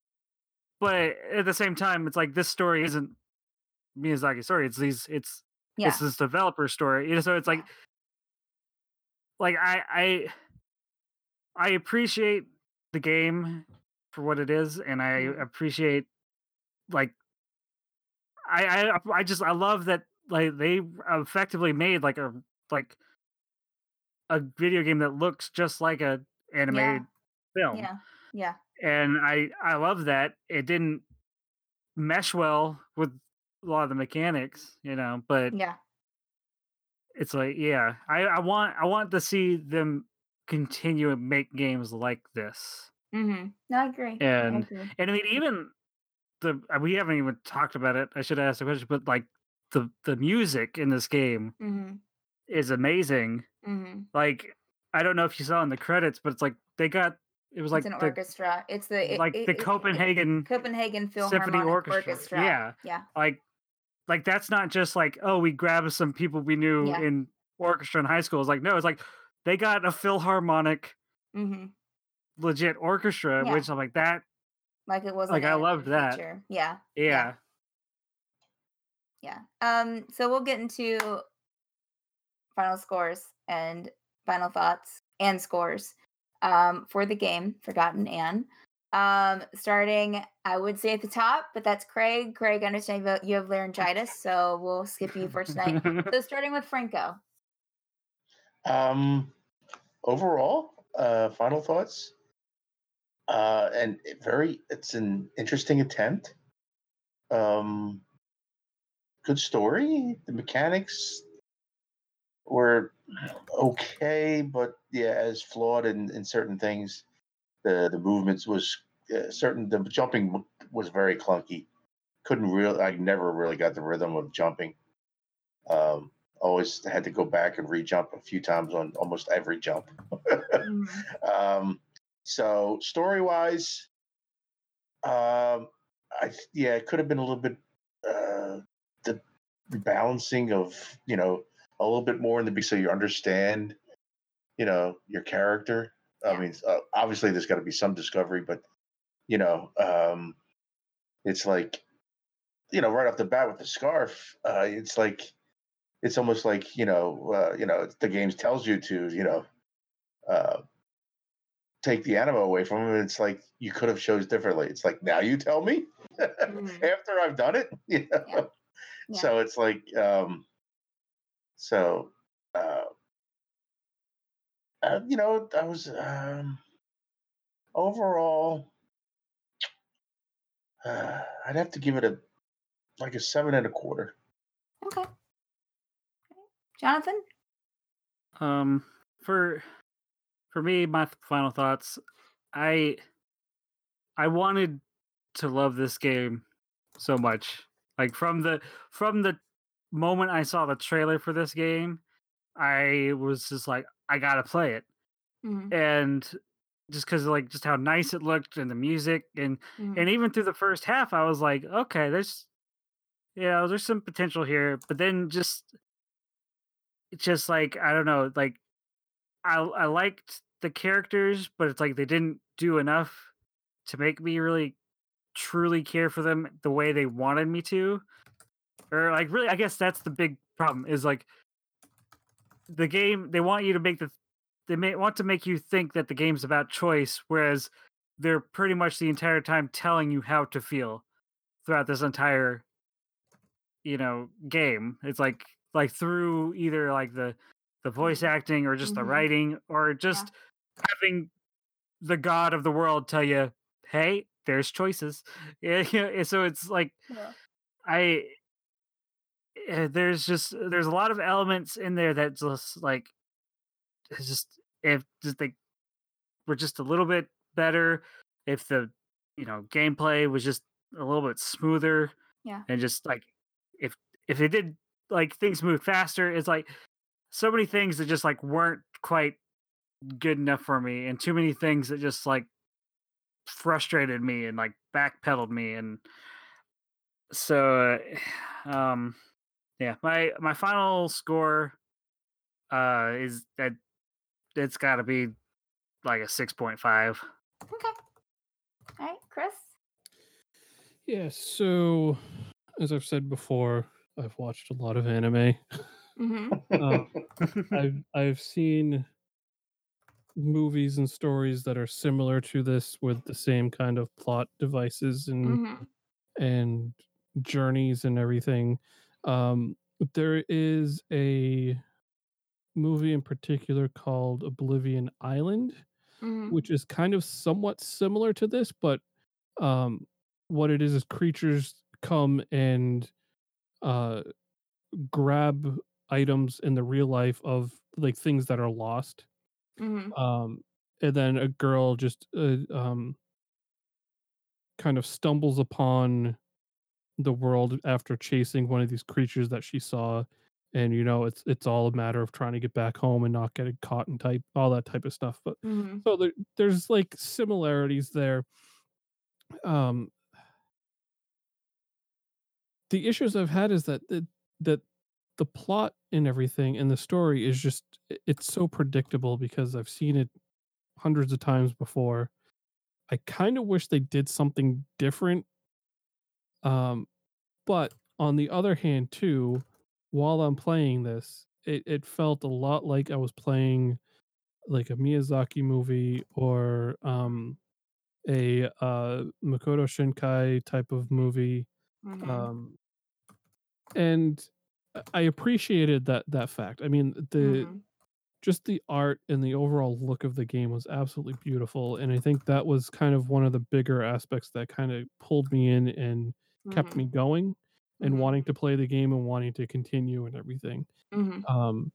But at the same time, it's like this story isn't Miyazaki's story. It's these. It's yeah, it's this developer story. You know, so it's like like I I I appreciate the game for what it is, and I Mhm. appreciate like I I I just I love that like they effectively made like a like a video game that looks just like a animated film, yeah, yeah, and I I love that it didn't mesh well with a lot of the mechanics, you know, but yeah. it's like yeah, I I want I want to see them continue and make games like this, Mm-hmm. No, I agree. I and agree. and I mean even the uh, we haven't even talked about it. I should ask the question, but like the the music in this game Mm-hmm. is amazing. Mm-hmm. Like I don't know if you saw in the credits, but it's like they got it was It's like an the orchestra. It's the it, like it, the it, it, Copenhagen Copenhagen Symphony Philharmonic Orchestra. Orchestra. Yeah, Yeah, like like that's not just like oh we grabbed some people we knew Yeah. in orchestra in high school. It's like no, it's like they got a Philharmonic mm-hmm. legit orchestra, Yeah. which I'm like that. Like it was Like, an I loved animated that. feature. Yeah, Yeah, yeah. Um. So we'll get into final scores and final thoughts and scores um, for the game Forgotten Anne. Um, starting, I would say at the top, but that's Craig. Craig, I understand you- you have laryngitis, so we'll skip you for tonight. So starting with Franco. Um, overall, uh, final thoughts. Uh, and it very, it's an interesting attempt. Um, good story. The mechanics were okay, but yeah, as flawed in, in certain things. The the movements was uh, certain. The jumping w- was very clunky. Couldn't really. I never really got the rhythm of jumping. Um, always had to go back and re-jump a few times on almost every jump. Mhm. um, so story wise, um, I th- yeah, it could have been a little bit uh, the balancing of you know a little bit more in the big so you understand you know your character. I Yeah. mean, uh, obviously there's got to be some discovery, but you know, um, it's like you know right off the bat with the scarf, uh, it's like it's almost like you know uh, you know the game tells you to you know uh, take the anima away from him. And it's like you could have chose differently. It's like now you tell me Mhm. after I've done it. You know? Yeah. Yeah. So it's like um, so uh, uh, you know I was um, overall uh, I'd have to give it a like a seven and a quarter. Okay. Jonathan? um, for for me, my th- final thoughts. I I wanted to love this game so much. Like from the from the moment I saw the trailer for this game, I was just like, I gotta play it. Mhm. And just because like just how nice it looked and the music and Mhm. and even through the first half, I was like, okay, there's yeah, there's some potential here. But then just just like I don't know, like I I liked the characters, but it's like they didn't do enough to make me really truly care for them the way they wanted me to. Or like really, I guess that's the big problem is like the game they want you to make the they may want to make you think that the game's about choice, whereas they're pretty much the entire time telling you how to feel throughout this entire you know game. It's like like through either like the the voice acting or just the Mhm. writing or just having the god of the world tell you, hey, there's choices. Yeah, yeah, so it's like Yeah. I eh, there's just there's a lot of elements in there that just like it's just if just they were just a little bit better, if the you know gameplay was just a little bit smoother, Yeah. and just like if if it did like things move faster, it's like so many things that just like weren't quite good enough for me, and too many things that just like frustrated me and like backpedaled me, and so uh, um yeah, my my final score uh is that it's got to be like a six point five. Okay. All right, Chris. Yeah, so as I've said before, I've watched a lot of anime. Mm-hmm. Um, I've I've seen movies and stories that are similar to this with the same kind of plot devices and Mm-hmm. and journeys and everything. Um, there is a movie in particular called Oblivion Island, Mm-hmm. which is kind of somewhat similar to this, but um, what it is is creatures come and uh, grab items in the real life of like things that are lost. Mm-hmm. Um, and then a girl just uh, um, kind of stumbles upon the world after chasing one of these creatures that she saw, and you know it's it's all a matter of trying to get back home and not getting caught and type all that type of stuff. But Mm-hmm. so there, there's like similarities there. Um, the issues I've had is that the, that the plot and everything and the story is just i- it's so predictable because I've seen it hundreds of times before. I kind of wish they did something different. Um, but on the other hand, too, while I'm playing this, it, it felt a lot like I was playing like a Miyazaki movie or um, a uh, Makoto Shinkai type of movie. Mm-hmm. Um, and I I appreciated that that fact. I mean, the Mm-hmm. just the art and the overall look of the game was absolutely beautiful, and I think that was kind of one of the bigger aspects that kind of pulled me in and kept me going and Mhm. wanting to play the game and wanting to continue and everything. Mm-hmm. Um,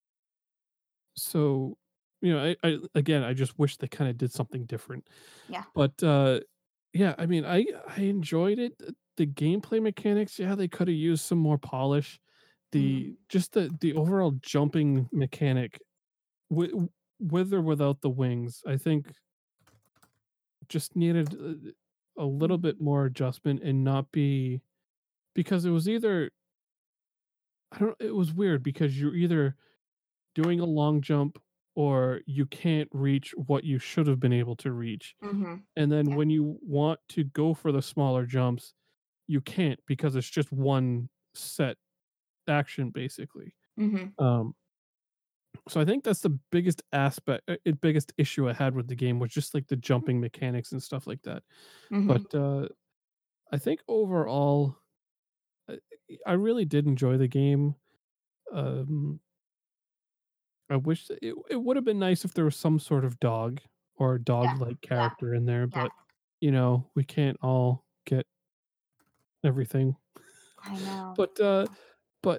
so you know, I, I again, I just wish they kind of did something different. Yeah. But uh, yeah, I mean, I I enjoyed it. The the gameplay mechanics, yeah, they could have used some more polish. The just the the overall jumping mechanic, with with or without the wings, I think just needed a, a little bit more adjustment and not be because it was either I don't it was weird because you're either doing a long jump or you can't reach what you should have been able to reach. Mm-hmm. And then Yeah. when you want to go for the smaller jumps, you can't because it's just one set action basically. Mm-hmm. Um so I think that's the biggest aspect uh, uh, biggest issue I had with the game was just like the jumping mechanics and stuff like that. Mm-hmm. But uh I think overall I, I really did enjoy the game. Um I wish that it it would have been nice if there was some sort of dog or Yeah. dog-like Yeah. character in there, Yeah. but you know, we can't all get everything. I know. But uh but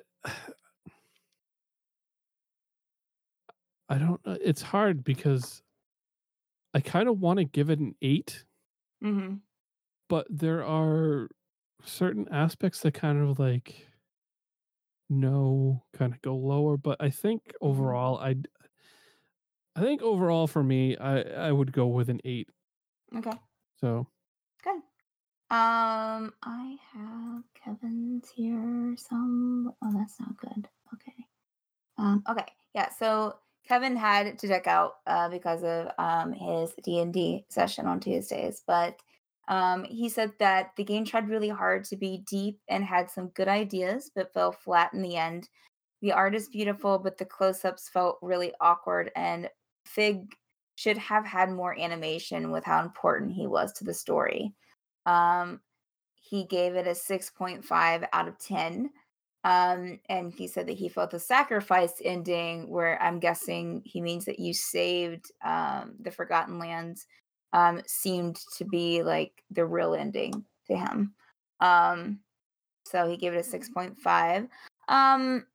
I don't know, it's hard because I kind of want to give it an eight, Mm-hmm. but there are certain aspects that kind of like no kind of go lower, but I think Mm-hmm. overall I I think overall for me I I would go with an eight. Okay. So, Good. Um, I have Kevin's here. Some. Oh, that's not good. Okay. Um. Okay. Yeah. So Kevin had to check out uh, because of um his D and D session on Tuesdays, but Um, he said that the game tried really hard to be deep and had some good ideas, but fell flat in the end. The art is beautiful, but the close-ups felt really awkward, and Fig should have had more animation with how important he was to the story. Um, he gave it a six point five out of ten. Um, and he said that he felt the sacrifice ending, where I'm guessing he means that you saved um, the Forgotten Lands, um, seemed to be like the real ending to him. Um, so he gave it a six point five. Um,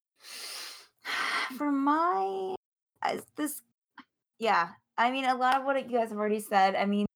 for my as this, yeah, I mean, a lot of what you guys have already said. I mean,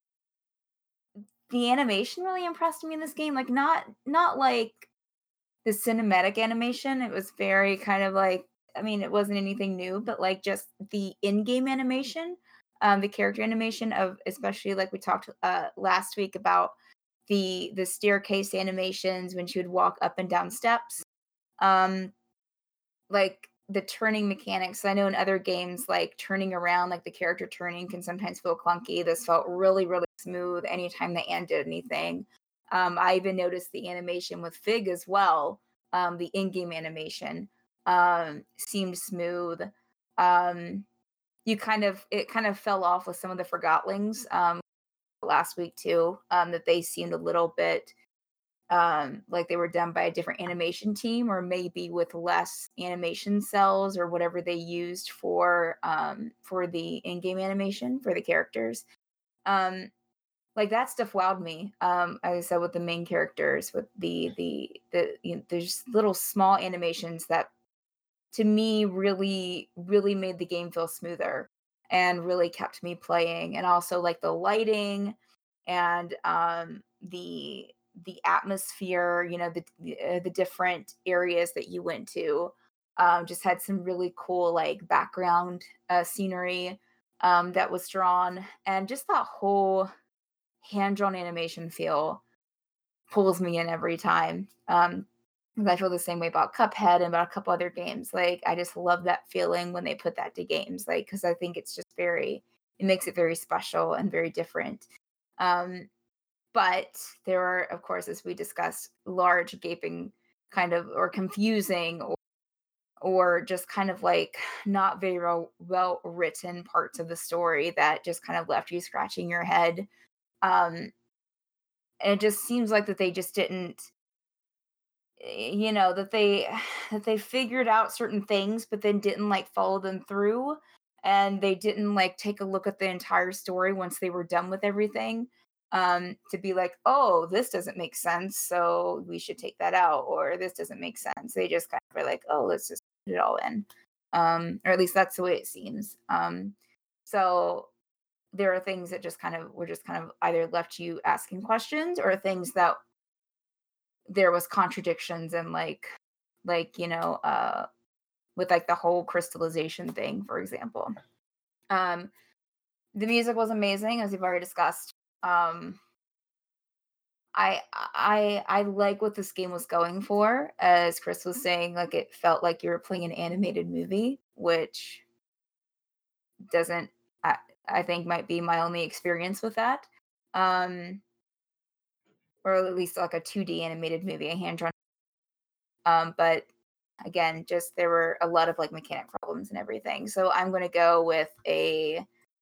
the animation really impressed me in this game. Like, not not like the cinematic animation. It was very kind of like, I mean, it wasn't anything new, but like just the in-game animation, um, the character animation of, especially like we talked uh last week about the the staircase animations when she would walk up and down steps. Um, like the turning mechanics. I know in other games, like turning around, like the character turning can sometimes feel clunky. This felt really, really smooth anytime the Anne did anything. Um, I even noticed the animation with Fig as well. Um, the in-game animation um, seemed smooth. Um, you kind of it kind of fell off with some of the Forgotlings um, last week too. Um, that they seemed a little bit um, like they were done by a different animation team, or maybe with less animation cells or whatever they used for um, for the in-game animation for the characters. Um, like that stuff wowed me. Um, as I said, with the main characters, with the the the you know, there's little small animations that to me really really made the game feel smoother and really kept me playing. And also like the lighting and um, the the atmosphere, you know, the the, uh, the different areas that you went to, um, just had some really cool like background uh, scenery um, that was drawn, and just that whole hand-drawn animation feel pulls me in every time. Um, 'cause I feel the same way about Cuphead and about a couple other games. Like, I just love that feeling when they put that to games, like, because I think it's just very, it makes it very special and very different. Um, but there are, of course, as we discussed, large gaping kind of or confusing or, or just kind of like not very well, well written parts of the story that just kind of left you scratching your head. Um, and it just seems like that they just didn't eh, you know that they that they figured out certain things but then didn't like follow them through, and they didn't like take a look at the entire story once they were done with everything, um to be like, oh, this doesn't make sense, so we should take that out, or this doesn't make sense. They just kind of were like, oh, let's just put it all in, um or at least that's the way it seems. Um so there are things that just kind of were just kind of either left you asking questions, or things that there was contradictions and like like you know uh with like the whole crystallization thing, for example. um the music was amazing, as we've already discussed. um i i i like what this game was going for. As Chris was saying, like it felt like you were playing an animated movie, which doesn't i, I think might be my only experience with that. um or at least like a two D animated movie, a hand drawn. Um, but again, just there were a lot of like mechanic problems and everything. So I'm going to go with a.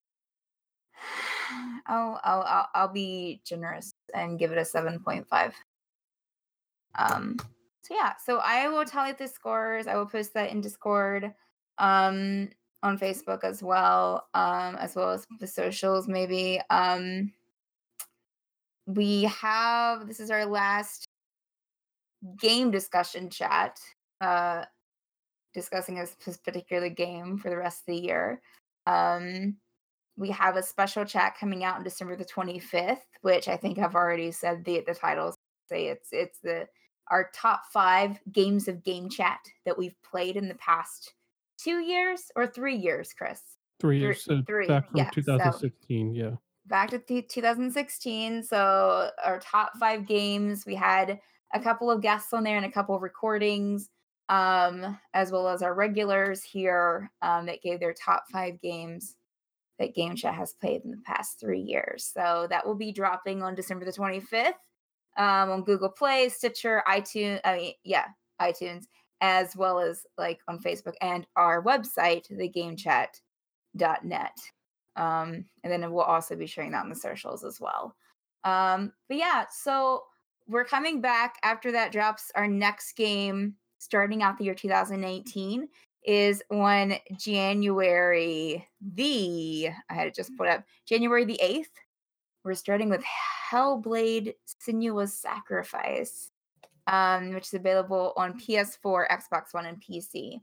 I'll, I'll I'll I'll be generous and give it a seven point five. Um. So yeah. So I will tally the scores. I will post that in Discord, um, on Facebook as well, um, as well as the socials maybe. Um. We have, this is our last game discussion chat, uh, discussing this particular game for the rest of the year. Um, we have a special chat coming out on December the twenty-fifth, which I think I've already said the the titles. Say it's it's the our top five games of game chat that we've played in the past two years or three years, Chris. Three years, Three, uh, three. back from Yeah, so- twenty sixteen, yeah. back to th- two thousand sixteen. So our top five games, we had a couple of guests on there and a couple of recordings, um, as well as our regulars here, um, that gave their top five games. that Game Chat has played in the past three years. So that will be dropping on December the twenty-fifth um, on Google Play, Stitcher, iTunes. I mean, yeah, iTunes, as well as like on Facebook and our website, the game chat dot net. Um, and then we'll also be sharing that on the socials as well. Um, but yeah, so we're coming back after that drops. Our next game, starting out the year two thousand eighteen, is on January the, I had it just put up, January the eighth. We're starting with Hellblade Senua's Sacrifice, um, which is available on P S four, Xbox One, and P C.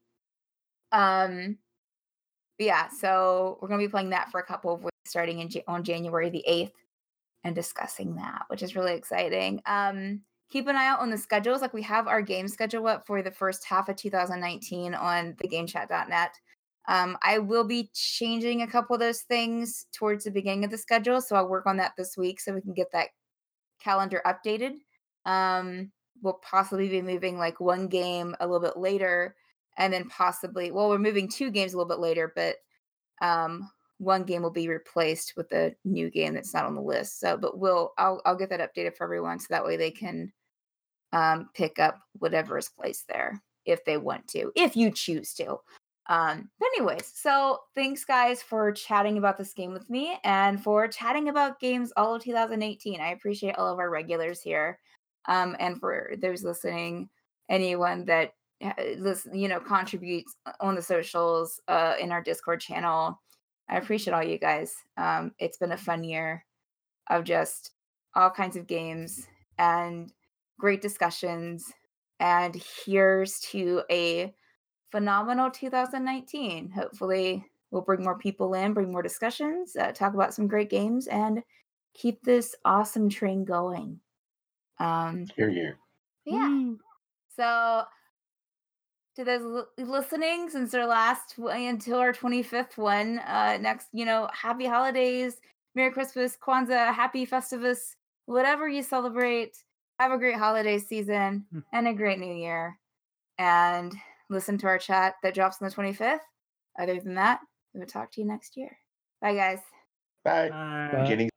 Um, yeah, so we're going to be playing that for a couple of weeks starting in on January the eighth and discussing that, which is really exciting. Um, keep an eye out on the schedules. Like we have our game schedule up for the first half of two thousand nineteen on the game chat dot net. Um, I will be changing a couple of those things towards the beginning of the schedule. So I'll work on that this week so we can get that calendar updated. Um, we'll possibly be moving like one game a little bit later, and then possibly, well, we're moving two games a little bit later, but um, one game will be replaced with a new game that's not on the list. So, but we'll, I'll, I'll get that updated for everyone so that way they can um, pick up whatever is placed there if they want to, if you choose to. Um, but anyways, so thanks guys for chatting about this game with me and for chatting about games all of two thousand eighteen. I appreciate all of our regulars here. Um, and for those listening, anyone that listen, you know, contributes on the socials, uh, in our Discord channel. I appreciate all you guys. Um, it's been a fun year of just all kinds of games and great discussions. And here's to a phenomenal two thousand nineteen. Hopefully we'll bring more people in, bring more discussions, uh, talk about some great games, and keep this awesome train going. Um, Here, here. Yeah. Woo. So to those li- listening, since our last until our twenty-fifth one, uh, next, you know, happy holidays, Merry Christmas, Kwanzaa, Happy Festivus, whatever you celebrate. Have a great holiday season Hmm. and a great new year. And listen to our chat that drops on the twenty-fifth. Other than that, we will talk to you next year. Bye, guys. Bye. Uh, Bye. Beginning